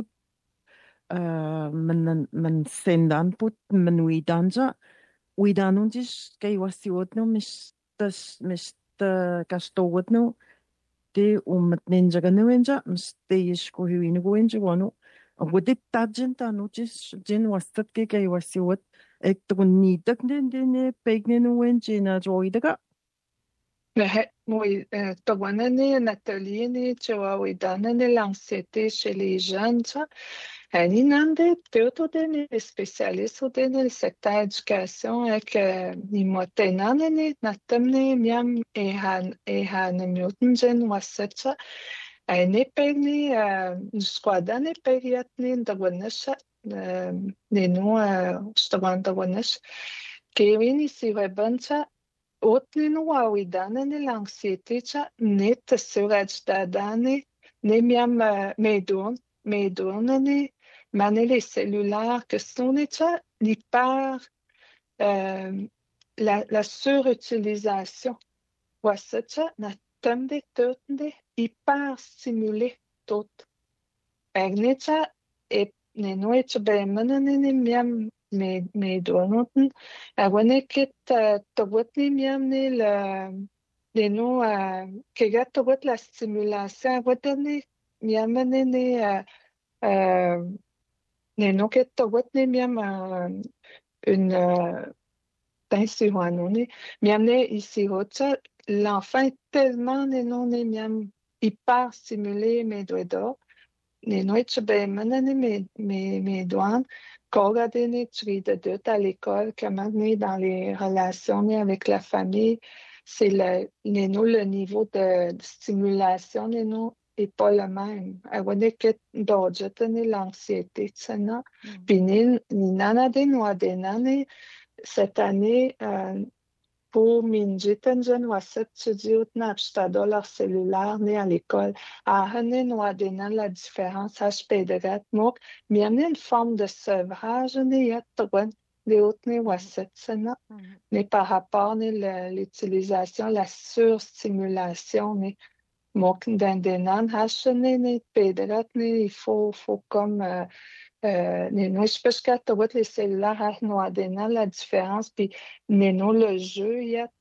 men sendan put men widanja widanuntis kay wasiotno mis kastowotno te ninjaganwenja miste isko huinuenja wano ودي تاجنتا نوتشس جن وستت كي وسيوت اكتون نيتك دين بيجن وين جينا جويدك Oui, un atelier tu vois, oui, dans l'anxiété chez les jeunes, ça. Ninande, tout des spécialistes dans le secteur éducation avec imotenane natamne miam e han muten jen wasatsa ne pegni squadane pegiatni dagonesha ne no stavan dagonesh Kevin si rebancha Otni no awidane ne l'anxiété cha ne tsurajtadane ne miam medonane mane les cellulaires que sont cha l'hyper la surutilisation wasacha na tamde tutnde hyper stimulé tot agnecha e ne noche be manane ne miam me donoten awane kit tobotni miam ne le no que tobot la stimulation awatane miam ne no que tobotni miam une tension miam ne ici rocha l'enfant est tellement ne miam hyper stimulé mes doigts d'or ne noche be manane me douane Kogadene, tu de deux à l'école, comment dans les relations avec la famille, c'est le niveau de stimulation est pas le même. On est que d'autres, l'anxiété, puis ni nana de noa de nane, cette année, pour minjiten jeune wasset studio napstado leur cellulaire né à l'école. À hane noa de nan la différence HP de mok, mais une forme de sevrage né yat les autres né wasset, mais par rapport à l'utilisation, la surstimulation, mais mok d'indenan, hachene ne pedrat, il faut comme je pense que les cellulaires ont la différence, puis le jeu, il y a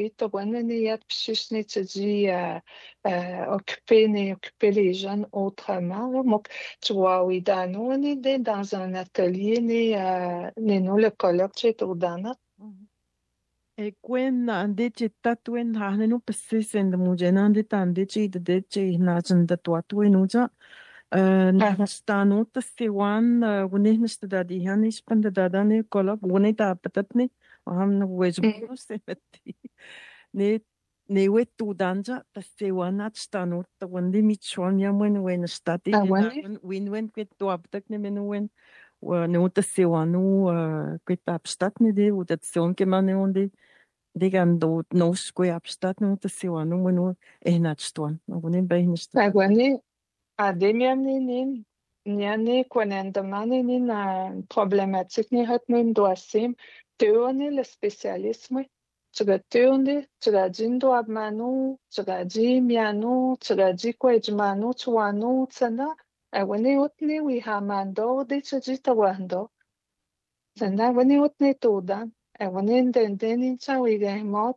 occuper les jeunes autrement. Donc, tu vois, oui, on est dans un atelier, le colloque, tu es au Dana. E kwen ande che tatuen hane no pese en de mujena ande tande che de che na chanda twatue no ja nastano ta sewan wone nsta da di hani spanda da ne kola wone ta patatne ham no wes no se metti ne wetu danja ta sewan at stano ta wonde michon ya wen stati win kwet to aptak ne wen no ta sewan no kwet apstat ne de utation ke man onde Digan do nos kwe abstat no te siwa no meno ehnatstuan. No bonin behinsta. Agwani ademiam nin niane kwanendamani nin problématique ni hat nin doasim teone le spécialisme tsuga teone tsuga jindo abmanu tsuga ji mianu tsuga ji kwejmanu tsuanu tsana agwani utni wi hamando de tsuji tawando tsana agwani utni todan agwani dendeni tsawi gahmot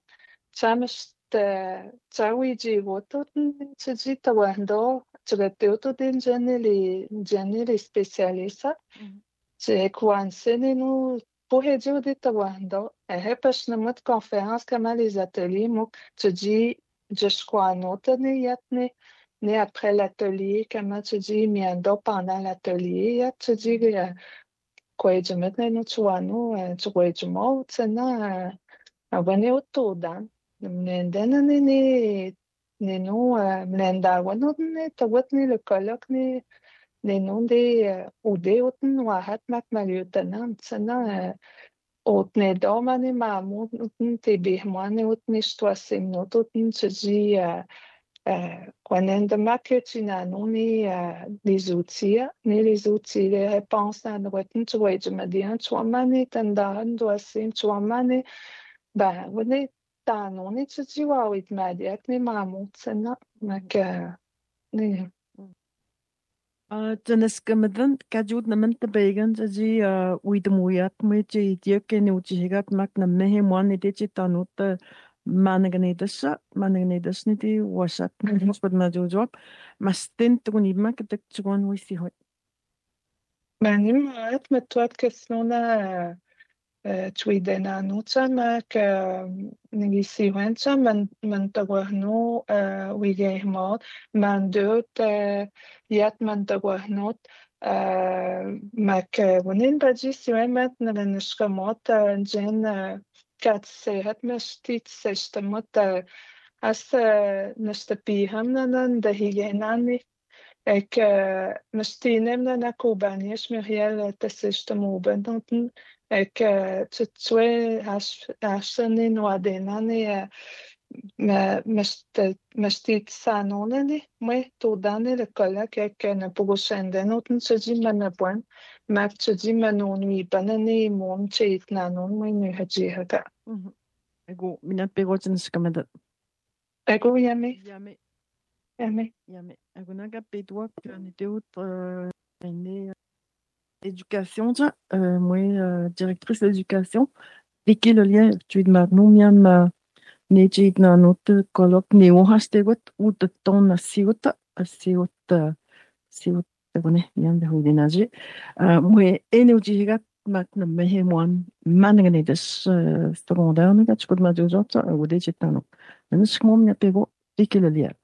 tsawi jivoto tsuji tawando tsuga teuto den genere spécialista c'est coincé nous pour aider de tawando et parce que notre conférence comme les ateliers moi tu dis jusqu'à note ne après l'atelier comment tu dis miando pendant l'atelier tu dis quoi je maintenant nous tu vois nous tu vois du mot c'est venir autour d'un nous mlenda wano ne tawat ni le colloque ni non de ude utn wahat mak maliutanan sana utne domani mamu utn te behmane utne stoasim not utn tji kwanenda maketina ni les outils les réponses à droite tu vois je me dis tu mane tandan doasim tu mane ben wone tano ni tji wa wit madiak ni mamu sana mak ni Janes kamadan kajut naman tabagan jaji uidamuyat mo che dia ke ne uchigat mak na mehe mon ide che tanut managanidas ni ti wasat spod na jojob mas ten tuni mak tek chuan wisi hot Manim at met toat kesnona Twidena nucha mak ningisi wencha man tagwahno wigehmot man dot yat man tagwahnot mak wonin baji siwemat nalanishkamot jen kat sehat mestit seshtamot as nastapiham nanan dahigenani ek mestinem na kubanies Muriel taseshtamobentanten ek tswe hasene no adenane mestit sanonene me todane le colloque ek na pogosende noten tji manapon mak tji manonui banane mom cheit nanon me nu haji haka ego minat pegotin skamada ego yame Agunaga pedwa ni teut ene éducation moi directrice d'éducation Vicky le lien tu de magnum miam ne jit na notre colloque ne on hastegot ou de ton na siota bone miam de hodinage moi énergie mak na mehe mon manngane des secondaire ne gat skod ma jojot ou de jitano nus mom ne pego Vicky le lien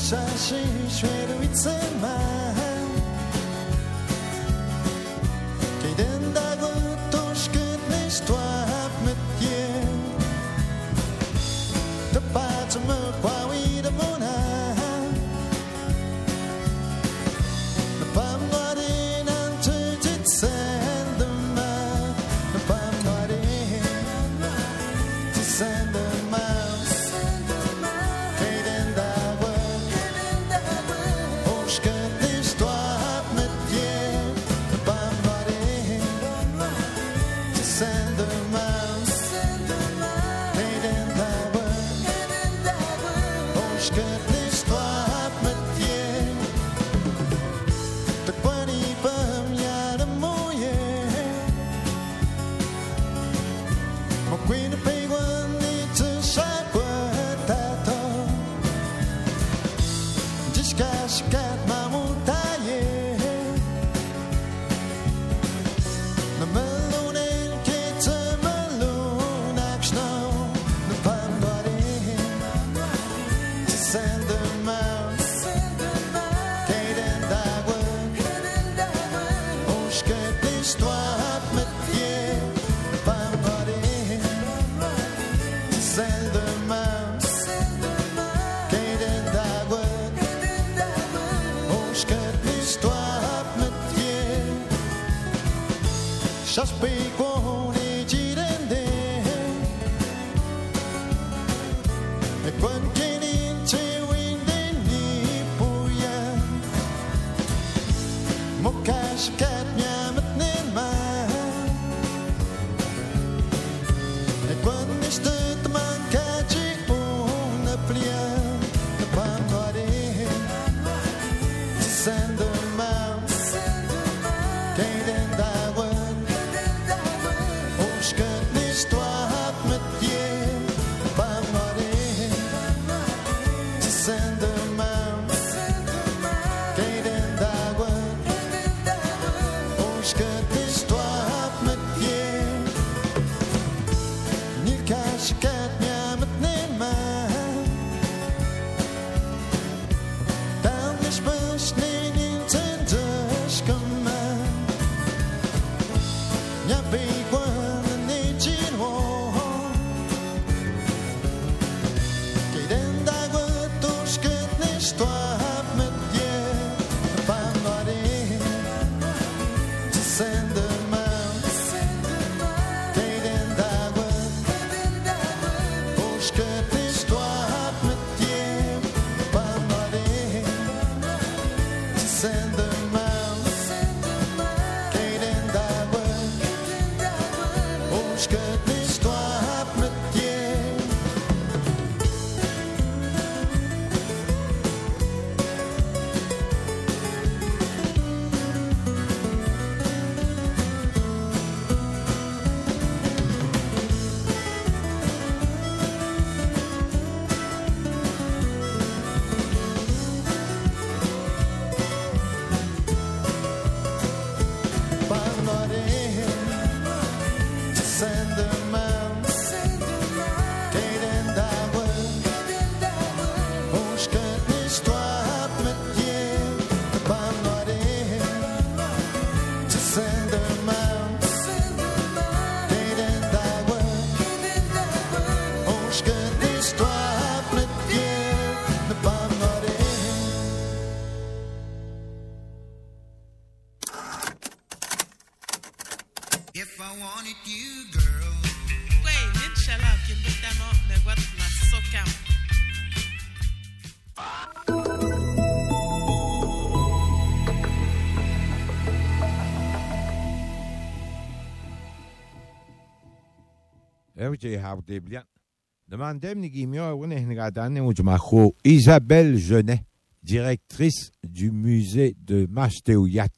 Isabelle Genet, directrice du musée de Mastéouyat,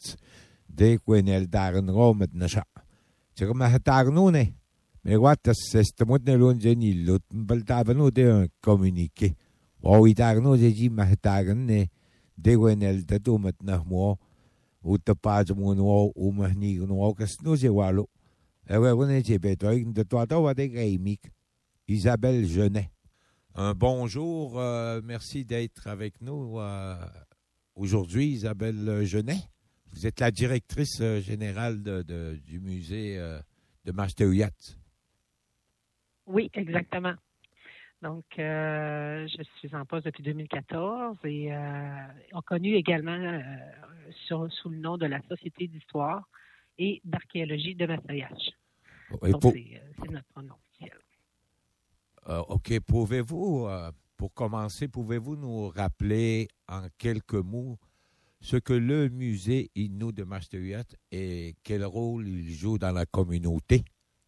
de Gwenel Darren Romet Nasha. C'est comme un tarnoune, mais what c'est le lungenil, l'autre de un communiqué. Oh, il tarno, j'ai dit, ma tarne, de Gwenel de Domet Nahmo, ou de Pajamon, ou Mahni, ou Casnoze Wallo. Et ouais, on est bête, de toi, de Gaimic. Isabelle Genet. Un bonjour. Merci d'être avec nous aujourd'hui, Isabelle Genet. Vous êtes la directrice générale du musée de Mashteuiat. Oui, exactement. Donc, je suis en poste depuis 2014 et on connu également sous le nom de la Société d'histoire et d'archéologie de Mashteuiat. Donc, c'est notre nom officiel. OK. Pour commencer, pouvez-vous nous rappeler en quelques mots ce que le musée Innu de Mashteuiat et quel rôle il joue dans la communauté?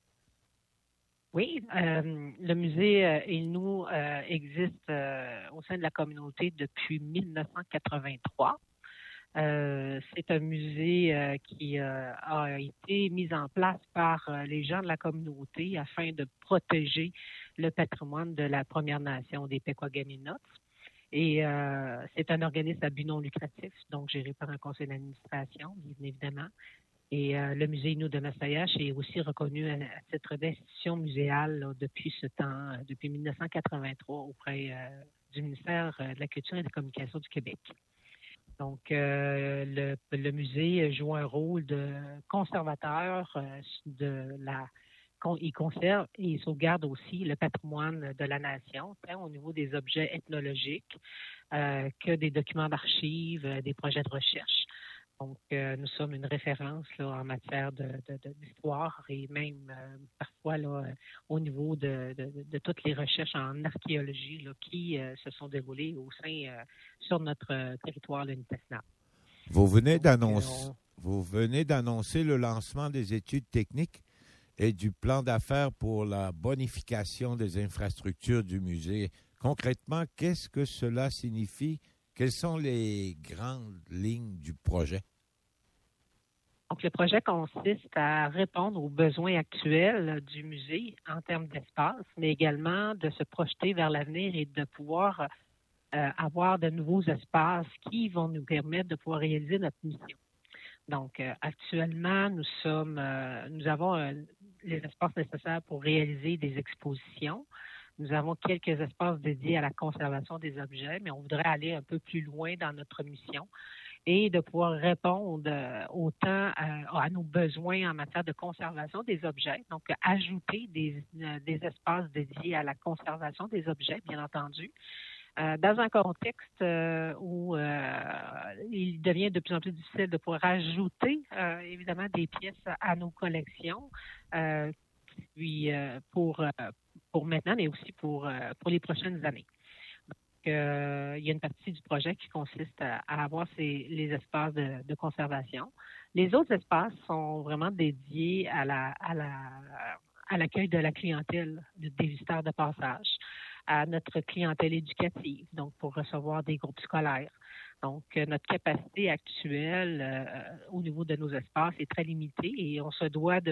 Oui, le musée Innu existe au sein de la communauté depuis 1983. C'est un musée qui a été mis en place par les gens de la communauté afin de protéger le patrimoine de la Première Nation des Pequawgaminots. Et c'est un organisme à but non lucratif, donc géré par un conseil d'administration, bien évidemment. Et le musée Innu de Mashteuiat est aussi reconnu à titre d'institution muséale là, depuis ce temps, depuis 1983, auprès du ministère de la Culture et des Communications du Québec. Donc, le musée joue un rôle de conservateur il conserve et il sauvegarde aussi le patrimoine de la nation, tant au niveau des objets ethnologiques que des documents d'archives, des projets de recherche. Donc, nous sommes une référence là, en matière d'histoire et même parfois là, au niveau de toutes les recherches en archéologie là, qui se sont déroulées sur notre territoire de l'Unité-Nationale. Vous venez d'annoncer le lancement des études techniques et du plan d'affaires pour la bonification des infrastructures du musée. Concrètement, qu'est-ce que cela signifie? Quelles sont les grandes lignes du projet? Donc, le projet consiste à répondre aux besoins actuels du musée en termes d'espace, mais également de se projeter vers l'avenir et de pouvoir avoir de nouveaux espaces qui vont nous permettre de pouvoir réaliser notre mission. Donc, actuellement, nous avons les espaces nécessaires pour réaliser des expositions. Nous avons quelques espaces dédiés à la conservation des objets, mais on voudrait aller un peu plus loin dans notre mission et de pouvoir répondre autant à nos besoins en matière de conservation des objets. Donc, ajouter des espaces dédiés à la conservation des objets, bien entendu. Dans un contexte où il devient de plus en plus difficile de pouvoir ajouter, évidemment, des pièces à nos collections, puis pour maintenant, mais aussi pour les prochaines années. Donc, il y a une partie du projet qui consiste à avoir les espaces de conservation. Les autres espaces sont vraiment dédiés à l'accueil de la clientèle, des visiteurs de passage, à notre clientèle éducative, donc pour recevoir des groupes scolaires. Donc, notre capacité actuelle au niveau de nos espaces est très limitée et on se doit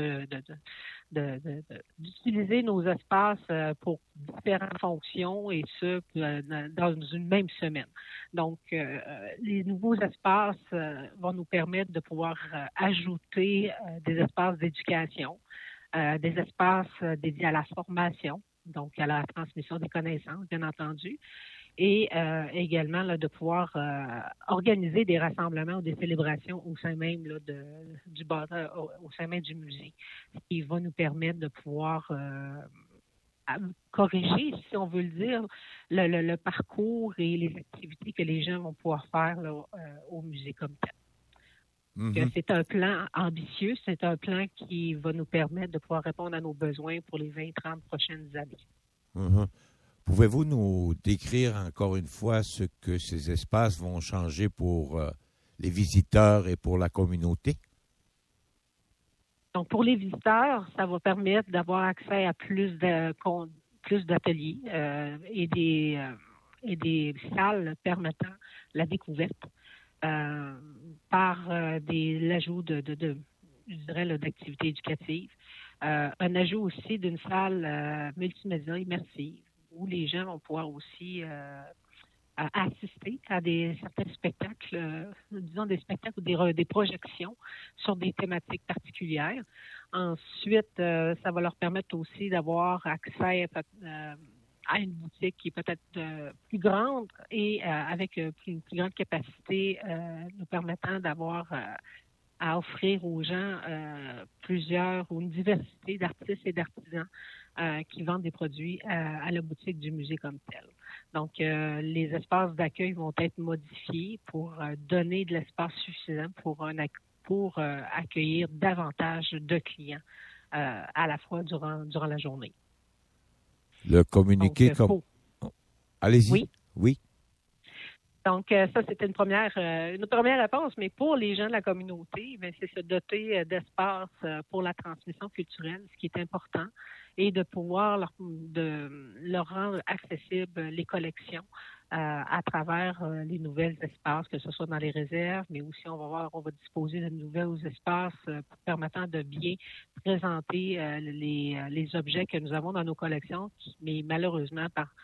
d'utiliser nos espaces pour différentes fonctions et ce, dans une même semaine. Donc, les nouveaux espaces vont nous permettre de pouvoir ajouter des espaces d'éducation, des espaces dédiés à la formation, donc à la transmission des connaissances, bien entendu, et également là, de pouvoir organiser des rassemblements ou des célébrations au sein même là, au sein même du musée, ce qui va nous permettre de pouvoir corriger, si on veut le dire, le parcours et les activités que les gens vont pouvoir faire là, au musée comme tel. Mm-hmm. C'est un plan ambitieux, c'est un plan qui va nous permettre de pouvoir répondre à nos besoins pour les 20-30 prochaines années. Mm-hmm. Pouvez-vous nous décrire encore une fois ce que ces espaces vont changer pour les visiteurs et pour la communauté? Donc, pour les visiteurs, ça va permettre d'avoir accès à plus d'ateliers et des salles permettant la découverte par l'ajout d'activités éducatives. Un ajout aussi d'une salle multimédia immersive où les gens vont pouvoir aussi assister à certains spectacles, disons des spectacles ou des projections sur des thématiques particulières. Ensuite, ça va leur permettre aussi d'avoir accès à une boutique qui est peut-être plus grande et avec une plus grande capacité, nous permettant d'avoir à offrir aux gens ou une diversité d'artistes et d'artisans qui vendent des produits à la boutique du musée comme tel. Donc, les espaces d'accueil vont être modifiés pour donner de l'espace suffisant pour accueillir davantage de clients à la fois durant la journée. Le communiqué comme... Allez-y. Oui. Donc, ça, c'était une première réponse, mais pour les gens de la communauté, c'est se doter d'espace pour la transmission culturelle, ce qui est important, et de pouvoir leur rendre accessibles les collections à travers les nouvelles espaces, que ce soit dans les réserves, mais aussi on va disposer de nouveaux espaces permettant de bien présenter les objets que nous avons dans nos collections, mais malheureusement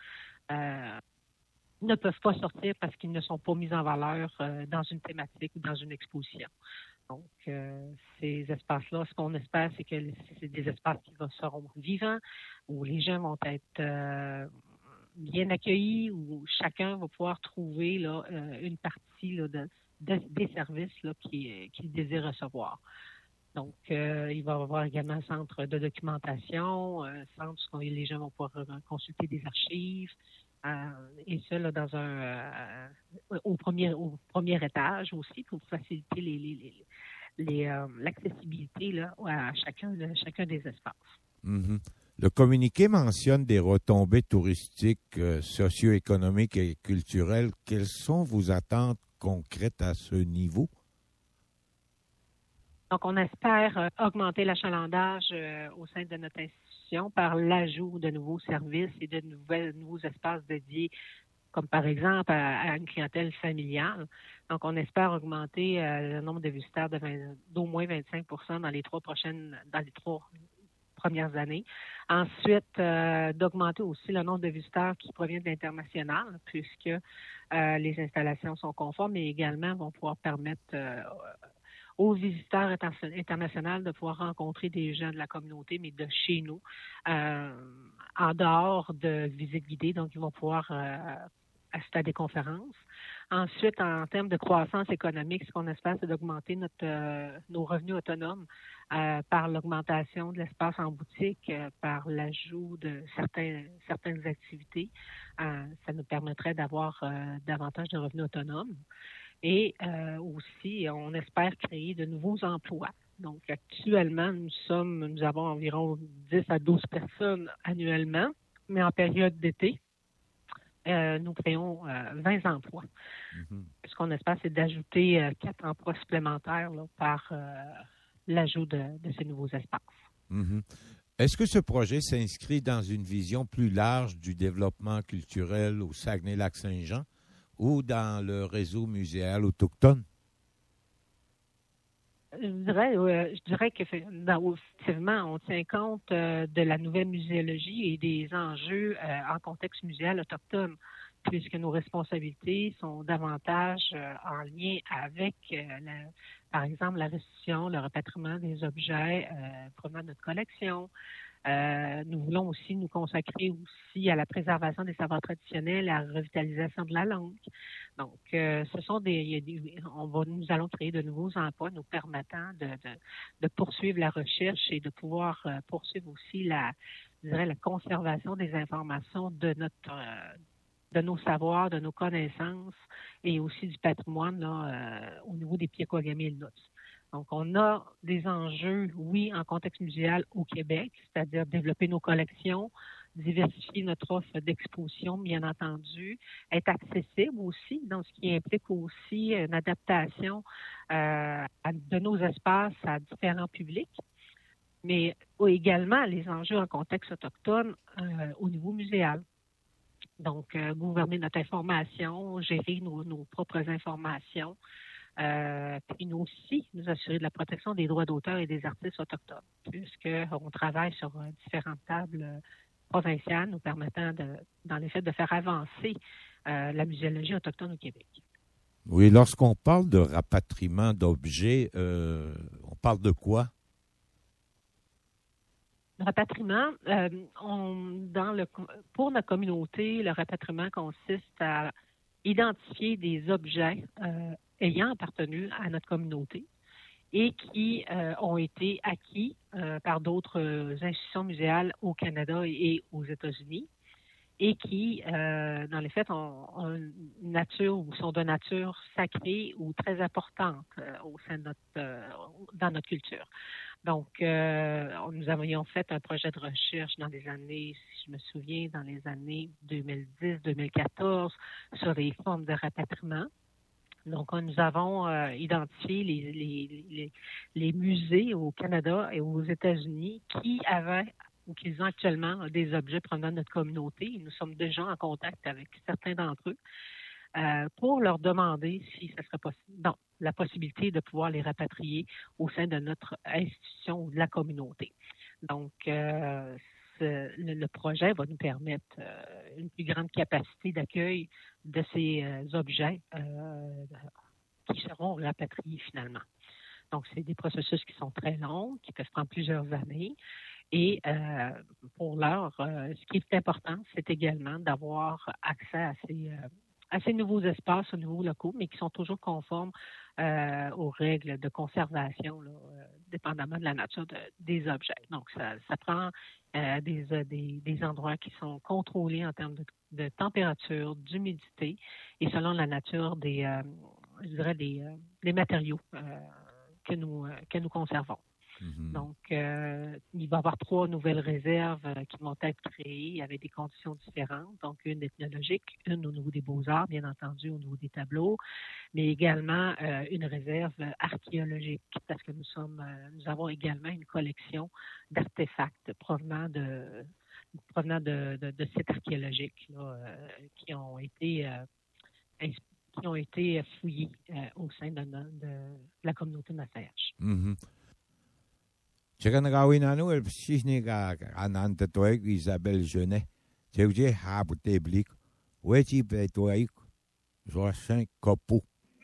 ne peuvent pas sortir parce qu'ils ne sont pas mis en valeur dans une thématique ou dans une exposition. Donc, ces espaces-là, ce qu'on espère, c'est que c'est des espaces qui seront vivants, où les gens vont être bien accueillis, où chacun va pouvoir trouver là, une partie là, des services là, qu'il désire recevoir. Donc, il va y avoir également un centre de documentation, un centre où les gens vont pouvoir consulter des archives, et ça là, au premier étage aussi pour faciliter l'accessibilité là, à chacun des espaces. Mm-hmm. Le communiqué mentionne des retombées touristiques, socio-économiques et culturelles. Quelles sont vos attentes concrètes à ce niveau? Donc, on espère augmenter l'achalandage au sein de notre institution par l'ajout de nouveaux services et de nouveaux espaces dédiés, comme par exemple à une clientèle familiale. Donc, on espère augmenter le nombre de visiteurs d'au moins 25% dans les trois premières années. Ensuite, d'augmenter aussi le nombre de visiteurs qui proviennent de l'international, puisque les installations sont conformes, mais également vont pouvoir permettre aux visiteurs internationaux de pouvoir rencontrer des gens de la communauté, mais de chez nous, en dehors de visites guidées. Donc, ils vont pouvoir assister à des conférences. Ensuite, en termes de croissance économique, ce qu'on espère, c'est d'augmenter nos revenus autonomes par l'augmentation de l'espace en boutique, par l'ajout de certaines activités. Ça nous permettrait d'avoir davantage de revenus autonomes. Et aussi, on espère créer de nouveaux emplois. Donc, actuellement, nous avons environ 10 à 12 personnes annuellement, mais en période d'été, nous créons 20 emplois. Mm-hmm. Ce qu'on espère, c'est d'ajouter 4 emplois supplémentaires là, par l'ajout de ces nouveaux espaces. Mm-hmm. Est-ce que ce projet s'inscrit dans une vision plus large du développement culturel au Saguenay-Lac-Saint-Jean ou dans le réseau muséal autochtone? Je dirais qu'effectivement, on tient compte de la nouvelle muséologie et des enjeux en contexte muséal autochtone, puisque nos responsabilités sont davantage en lien avec, par exemple, la restitution, le rapatriement des objets provenant de notre collection. Nous voulons aussi nous consacrer aussi à la préservation des savoirs traditionnels, à la revitalisation de la langue. Donc, nous allons créer de nouveaux emplois nous permettant de poursuivre la recherche et de pouvoir poursuivre aussi la conservation des informations de nos savoirs, de nos connaissances et aussi du patrimoine là, au niveau des Piakouagami et le Nôtes. Donc, on a des enjeux, oui, en contexte muséal au Québec, c'est-à-dire développer nos collections, diversifier notre offre d'exposition, bien entendu, être accessible aussi, donc ce qui implique aussi une adaptation de nos espaces à différents publics, mais également les enjeux en contexte autochtone au niveau muséal. Donc, gouverner notre information, gérer nos propres informations, puis nous aussi, nous assurer de la protection des droits d'auteur et des artistes autochtones, puisqu'on travaille sur différentes tables provinciales nous permettant, dans les faits, de faire avancer la muséologie autochtone au Québec. Oui, lorsqu'on parle de rapatriement d'objets, on parle de quoi? Le rapatriement, pour notre communauté, le rapatriement consiste à identifier des objets ayant appartenu à notre communauté et qui ont été acquis par d'autres institutions muséales au Canada et aux États-Unis et qui, dans les faits, ont une nature ou sont de nature sacrée ou très importante au sein de dans notre culture. Donc, nous avions fait un projet de recherche dans les années, si je me souviens, dans les années 2010-2014 sur les formes de rapatriement. Donc, nous avons identifié les musées au Canada et aux États-Unis qui avaient ou qui ont actuellement des objets provenant de notre communauté. Nous sommes déjà en contact avec certains d'entre eux pour leur demander si ça serait possible. Non, la possibilité de pouvoir les rapatrier au sein de notre institution ou de la communauté. Donc, le projet va nous permettre une plus grande capacité d'accueil de ces objets qui seront rapatriés finalement. Donc, c'est des processus qui sont très longs, qui peuvent prendre plusieurs années. Et pour l'heure, ce qui est important, c'est également d'avoir accès à ces nouveaux espaces, aux nouveaux locaux, mais qui sont toujours conformes aux règles de conservation, là, dépendamment de la nature des objets. Donc, ça prend des endroits qui sont contrôlés en termes de température, d'humidité et selon la nature des matériaux que nous conservons. Mm-hmm. Donc, il va y avoir 3 nouvelles réserves qui vont être créées avec des conditions différentes. Donc, une ethnologique, une au niveau des beaux-arts, bien entendu, au niveau des tableaux, mais également une réserve archéologique, parce que nous avons également une collection d'artefacts provenant de sites archéologiques là, qui ont été fouillés au sein de la communauté de Massage. Mm-hmm. Tsekan gawin ano sihni ka ananta toek Isabelle Genet. Tseuje habute blik. Wechi pe toek. Zoasen kopu.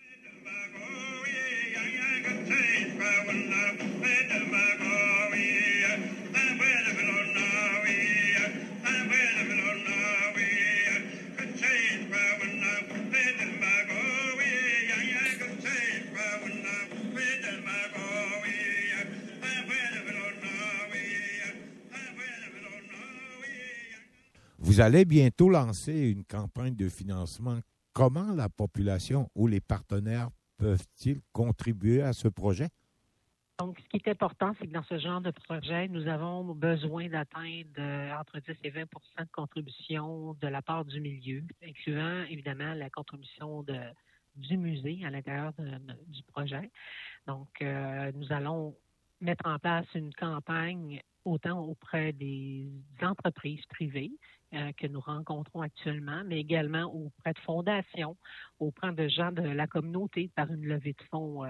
Vous allez bientôt lancer une campagne de financement. Comment la population ou les partenaires peuvent-ils contribuer à ce projet? Donc, ce qui est important, c'est que dans ce genre de projet, nous avons besoin d'atteindre entre 10 et 20 de contribution de la part du milieu, incluant évidemment la contribution du musée à l'intérieur du projet. Donc, nous allons mettre en place une campagne autant auprès des entreprises privées que nous rencontrons actuellement, mais également auprès de fondations, auprès de gens de la communauté par une levée de fonds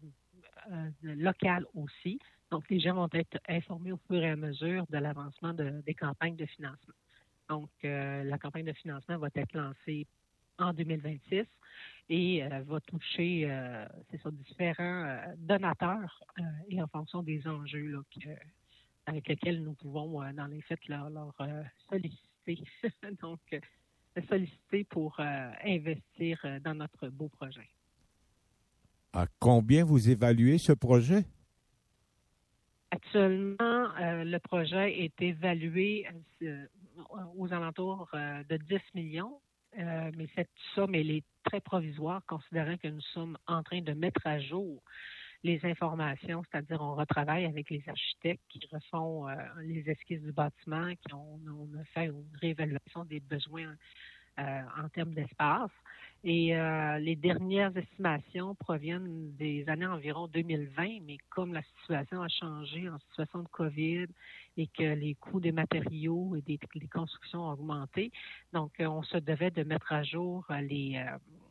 locale aussi. Donc, les gens vont être informés au fur et à mesure de l'avancement des campagnes de financement. Donc, la campagne de financement va être lancée en 2026 et va toucher différents donateurs et en fonction des enjeux là, avec lesquels nous pouvons, dans les faits, leur solliciter. Donc, solliciter pour investir dans notre beau projet. À combien vous évaluez ce projet? Actuellement, le projet est évalué aux alentours de 10 millions, mais cette somme elle est très provisoire, considérant que nous sommes en train de mettre à jour les informations, c'est-à-dire on retravaille avec les architectes qui refont les esquisses du bâtiment, on a fait une réévaluation des besoins en termes d'espace. Et les dernières estimations proviennent des années environ 2020, mais comme la situation a changé en situation de COVID et que les coûts des matériaux et des constructions ont augmenté, donc on se devait de mettre à jour les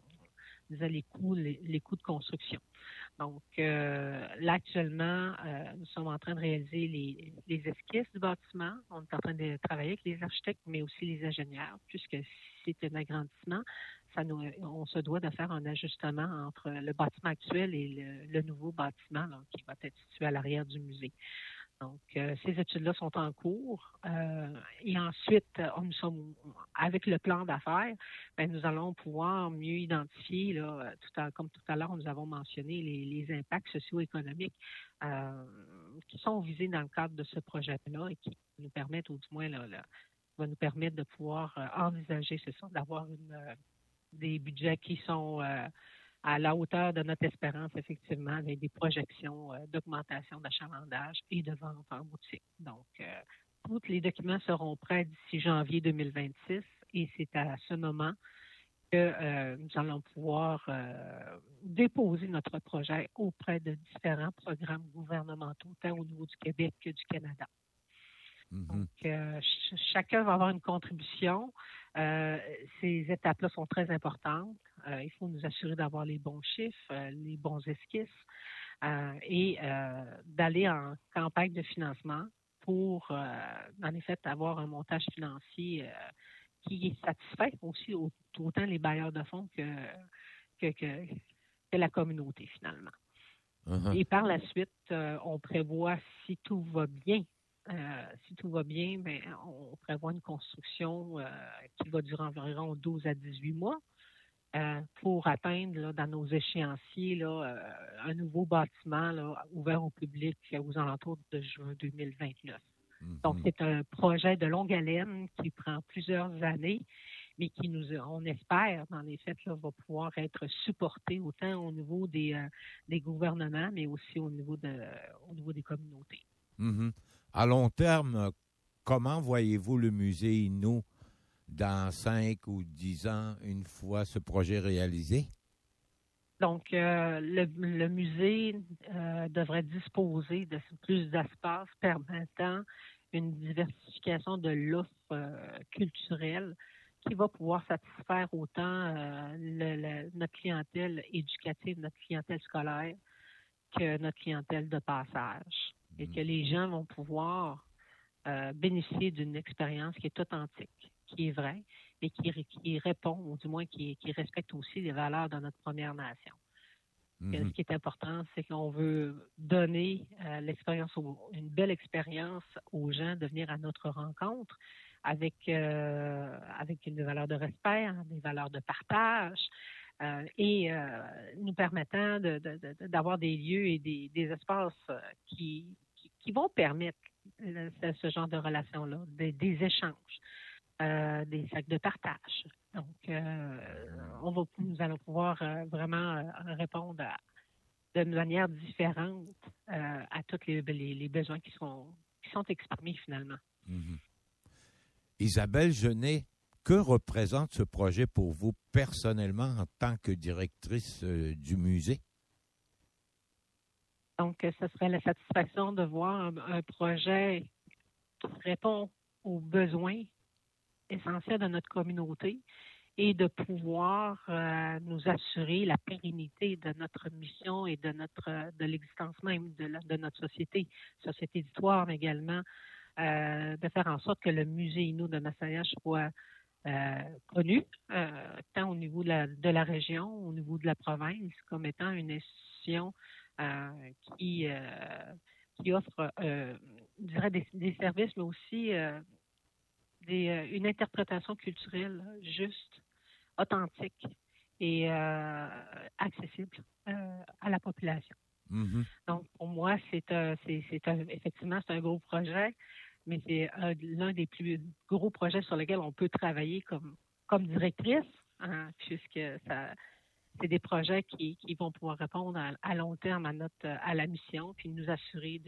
coûts de construction. Donc, là, actuellement, nous sommes en train de réaliser les esquisses du bâtiment. On est en train de travailler avec les architectes, mais aussi les ingénieurs, puisque si c'est un agrandissement, on se doit de faire un ajustement entre le bâtiment actuel et le nouveau bâtiment là, qui va être situé à l'arrière du musée. Donc, ces études-là sont en cours. Et ensuite, nous sommes avec le plan d'affaires, nous allons pouvoir mieux identifier, là, comme tout à l'heure, nous avons mentionné les impacts socio-économiques qui sont visés dans le cadre de ce projet-là et qui nous permettent, ou du moins, va nous permettre de pouvoir envisager, c'est ça, d'avoir des budgets qui sont à la hauteur de notre espérance, effectivement, avec des projections d'augmentation d'achalandage et de vente en boutique. Donc, tous les documents seront prêts d'ici janvier 2026 et c'est à ce moment que nous allons pouvoir déposer notre projet auprès de différents programmes gouvernementaux, tant au niveau du Québec que du Canada. Donc, chacun va avoir une contribution. Ces étapes-là sont très importantes. Il faut nous assurer d'avoir les bons chiffres, les bons esquisses et d'aller en campagne de financement pour, en effet, avoir un montage financier qui satisfait aussi autant les bailleurs de fonds que la communauté, finalement. Et par la suite, on prévoit, si tout va bien, on prévoit une construction qui va durer environ 12 à 18 mois pour atteindre là, dans nos échéanciers là, un nouveau bâtiment là, ouvert au public aux alentours de juin 2029. Donc, c'est un projet de longue haleine qui prend plusieurs années, mais qui on espère, dans les faits, là, va pouvoir être supporté autant au niveau des gouvernements, mais aussi au niveau des communautés. À long terme, comment voyez-vous le musée Innu dans 5 ou 10 ans, une fois ce projet réalisé? Donc, le musée devrait disposer de plus d'espace permettant une diversification de l'offre culturelle qui va pouvoir satisfaire autant notre clientèle éducative, notre clientèle scolaire, que notre clientèle de passage. Et que les gens vont pouvoir bénéficier d'une expérience qui est authentique, qui est vraie et qui répond, ou du moins qui respecte aussi les valeurs de notre Première Nation. Ce qui est important, c'est qu'on veut donner une belle expérience aux gens de venir à notre rencontre avec une valeur de respect, des valeurs de partage, et nous permettant d'avoir des lieux et des espaces qui vont permettre ce genre de relations-là, des échanges, des sacs de partage. Donc, nous allons pouvoir vraiment répondre de manière différente à tous les besoins qui sont exprimés finalement. Isabelle Genet, que représente ce projet pour vous personnellement en tant que directrice du musée? Donc, ce serait la satisfaction de voir un projet qui répond aux besoins essentiels de notre communauté et de pouvoir nous assurer la pérennité de notre mission et de l'existence même de notre société d'histoire, mais également de faire en sorte que le musée Innu de Masaya soit connu, tant au niveau de la région, au niveau de la province, comme étant une institution qui offre, je dirais, des services, mais aussi une interprétation culturelle juste, authentique et accessible à la population. Donc, pour moi, effectivement, c'est un gros projet, mais c'est l'un des plus gros projets sur lesquels on peut travailler comme directrice, puisque c'est des projets qui vont pouvoir répondre à long terme à la mission, puis nous assurer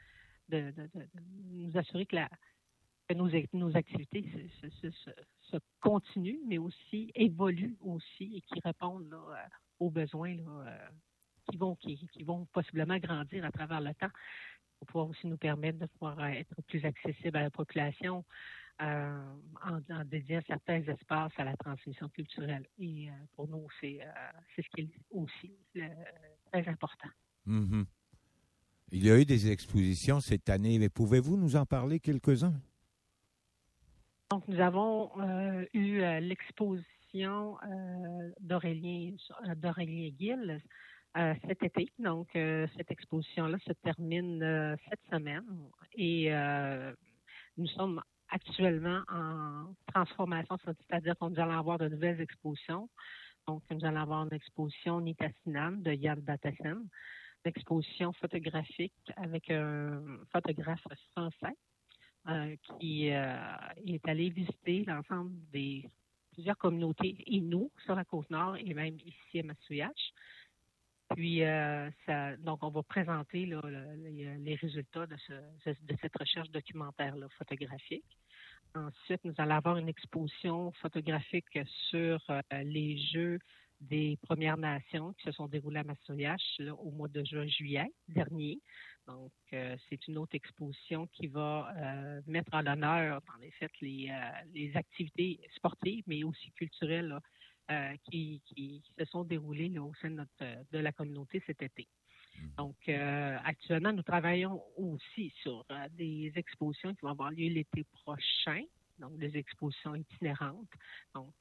nous assurer que nos activités se continuent, mais aussi évoluent aussi et qui répondent là, aux besoins là, qui vont possiblement grandir à travers le temps pour pouvoir aussi nous permettre de pouvoir être plus accessible à la population en dédiant certains espaces à la transmission culturelle. Et pour nous, c'est ce qui est aussi très important. Il y a eu des expositions cette année, mais pouvez-vous nous en parler quelques-uns? Donc, nous avons eu l'exposition d'Aurélien Gill cet été. Donc, cette exposition-là se termine cette semaine et nous sommes actuellement en transformation, c'est-à-dire qu'on nous allons avoir de nouvelles expositions. Donc, nous allons avoir une exposition Nitassinan de Yann Batassin, une exposition photographique avec un photographe français qui est allé visiter l'ensemble des plusieurs communautés Innu sur la Côte-Nord et même ici à Matsuyash. Puis, donc, on va présenter là, les résultats de cette recherche documentaire-là, photographique. Ensuite, nous allons avoir une exposition photographique sur les Jeux des Premières Nations qui se sont déroulés à Matsuyash au mois de juillet dernier. Donc, c'est une autre exposition qui va mettre en l'honneur, en effet, les activités sportives, mais aussi culturelles là, qui se sont déroulées là, au sein de la communauté cet été. Donc, actuellement, nous travaillons aussi sur des expositions qui vont avoir lieu l'été prochain, donc des expositions itinérantes. Donc,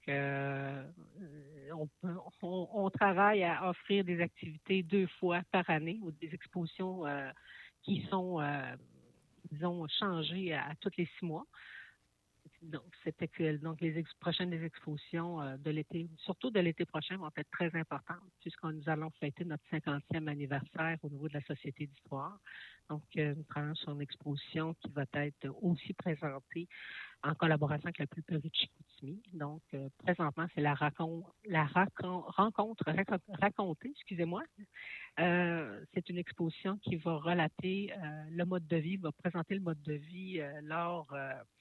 on travaille à offrir des activités 2 fois par année ou des expositions qui sont, disons, changées à tous les 6 mois. Donc, les prochaines expositions de l'été, surtout de l'été prochain, vont être très importantes puisque nous allons fêter notre 50e anniversaire au niveau de la Société d'histoire. Donc, nous travaillons sur une exposition qui va être aussi présentée en collaboration avec la pulperie de Chicoutimi. Donc, présentement, c'est la rencontre racontée, excusez-moi. C'est une exposition qui va relater le mode de vie, va présenter le mode de vie lors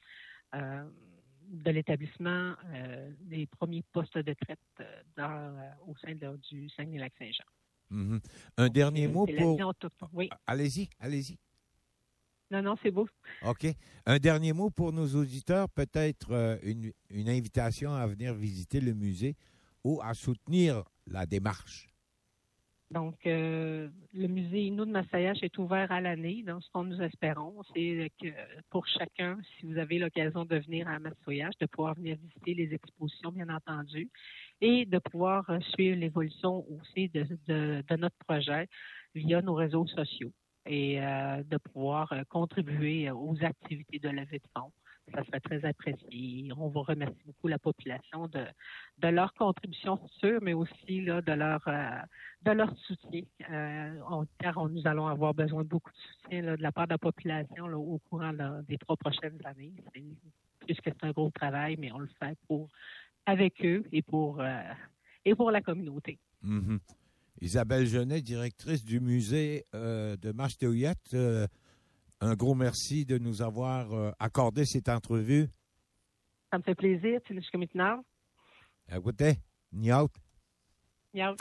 de l'établissement des premiers postes de traite au sein du Saguenay-Lac-Saint-Jean. Mm-hmm. Un dernier mot pour... Oui. Allez-y. Non, c'est beau. OK. Un dernier mot pour nos auditeurs, peut-être une invitation à venir visiter le musée ou à soutenir la démarche. Donc, le musée Innu de Matsuyash est ouvert à l'année. Donc, ce qu'on nous espérons, c'est que pour chacun, si vous avez l'occasion de venir à Matsuyash, de pouvoir venir visiter les expositions, bien entendu, et de pouvoir suivre l'évolution aussi de notre projet via nos réseaux sociaux et de pouvoir contribuer aux activités de levée de fonds. Ça serait très apprécié. On vous remercie beaucoup la population de leur contribution future, mais aussi là, de leur soutien. Car nous allons avoir besoin de beaucoup de soutien là, de la part de la population là, au courant des 3 prochaines années. Puisque c'est un gros travail, mais on le fait avec eux et pour la communauté. Mm-hmm. Isabelle Genet, directrice du musée de Matsuyash, un gros merci de nous avoir accordé cette entrevue. Ça me fait plaisir. Tu es comme maintenant. Écoutez, Niaut. Niaut.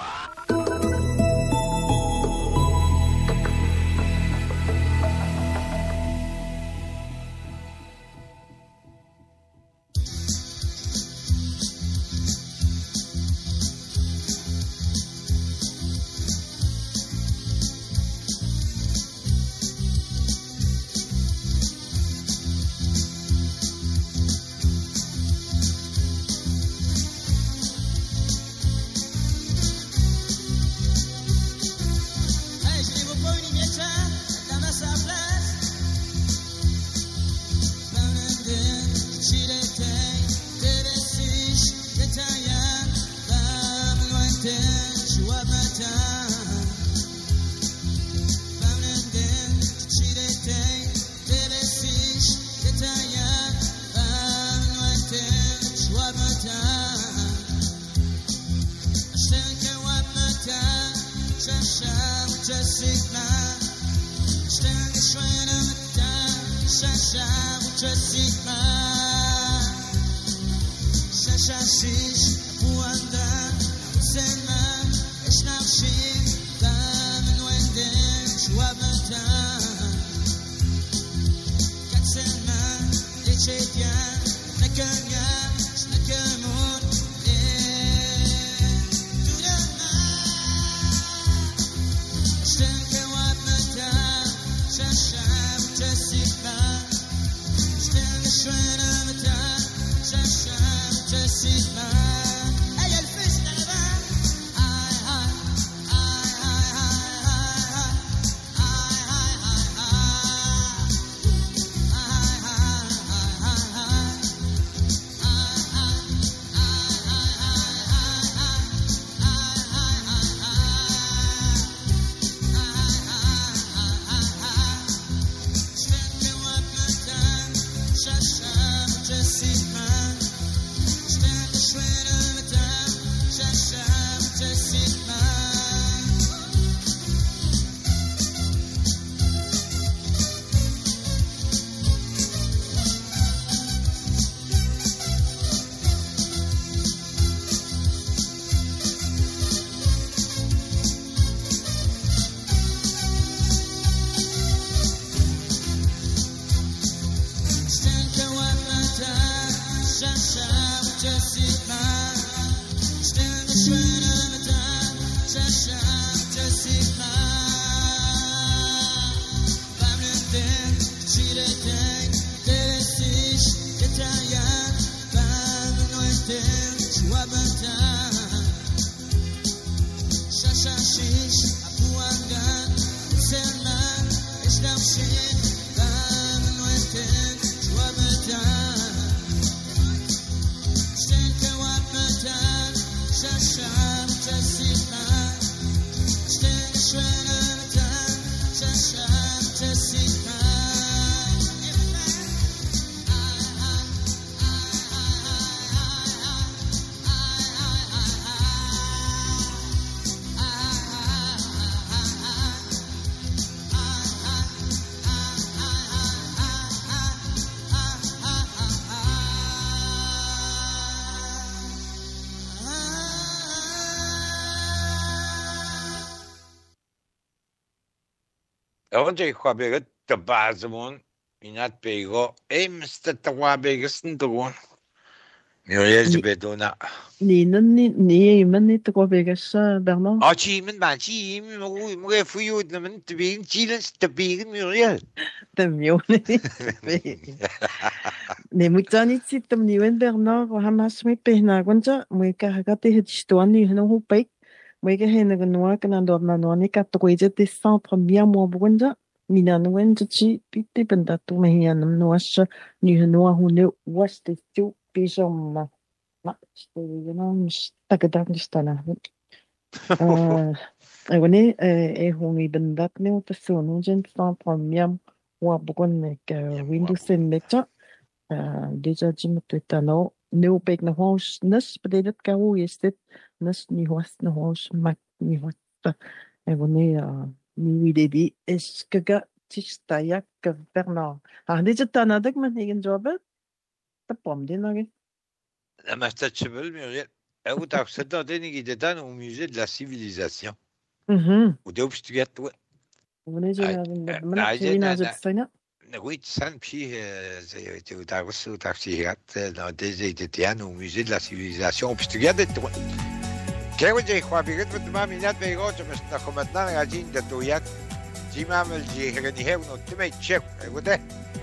Don't you have the Bazamon in that Pego? Mr. Tawabegas and the one. Muriel's Bedona. Ni men inte gå Vegas, Bernard. Achievement, we for you, the to be in Chile, the big Muriel. Det mjön. Nej, men det inte sitter mjön Bernard och han har smitt på henne. Gonja, men jag har det hit stående i henne hoppas. Men jag henne kan nog kan då man nog inte att gå det centre bien moi gonja. Mina nog inte chi bitte benda to me hian no as ni henne hon was det ju pisom. Na, det não está gadando está na. Agora hon I bendat ne o pessoa não gente só para minha o abon que Windows Select déjà jim tutano ne o pek na house nas bedet ka o ist nas ni host na house mak ni host agora ni dedi es que tista yak Bernard déjà tanadak man igen job ta pom dinage. Ma statue, Muriel. Où t'as cette dernière qui était au musée de la civilisation. Où t'es obstiné, toi. Oui, ça, puis, t'as reçu, t'as fait dans des étudiants au musée de la civilisation. Obstiné, toi. Qu'est-ce que tu crois? Bien que tu m'as mis là, mais tu me suis maintenant, la ligne de Toyat. Tu m'as dit, je n'ai pas eu de tchèque. Écoutez.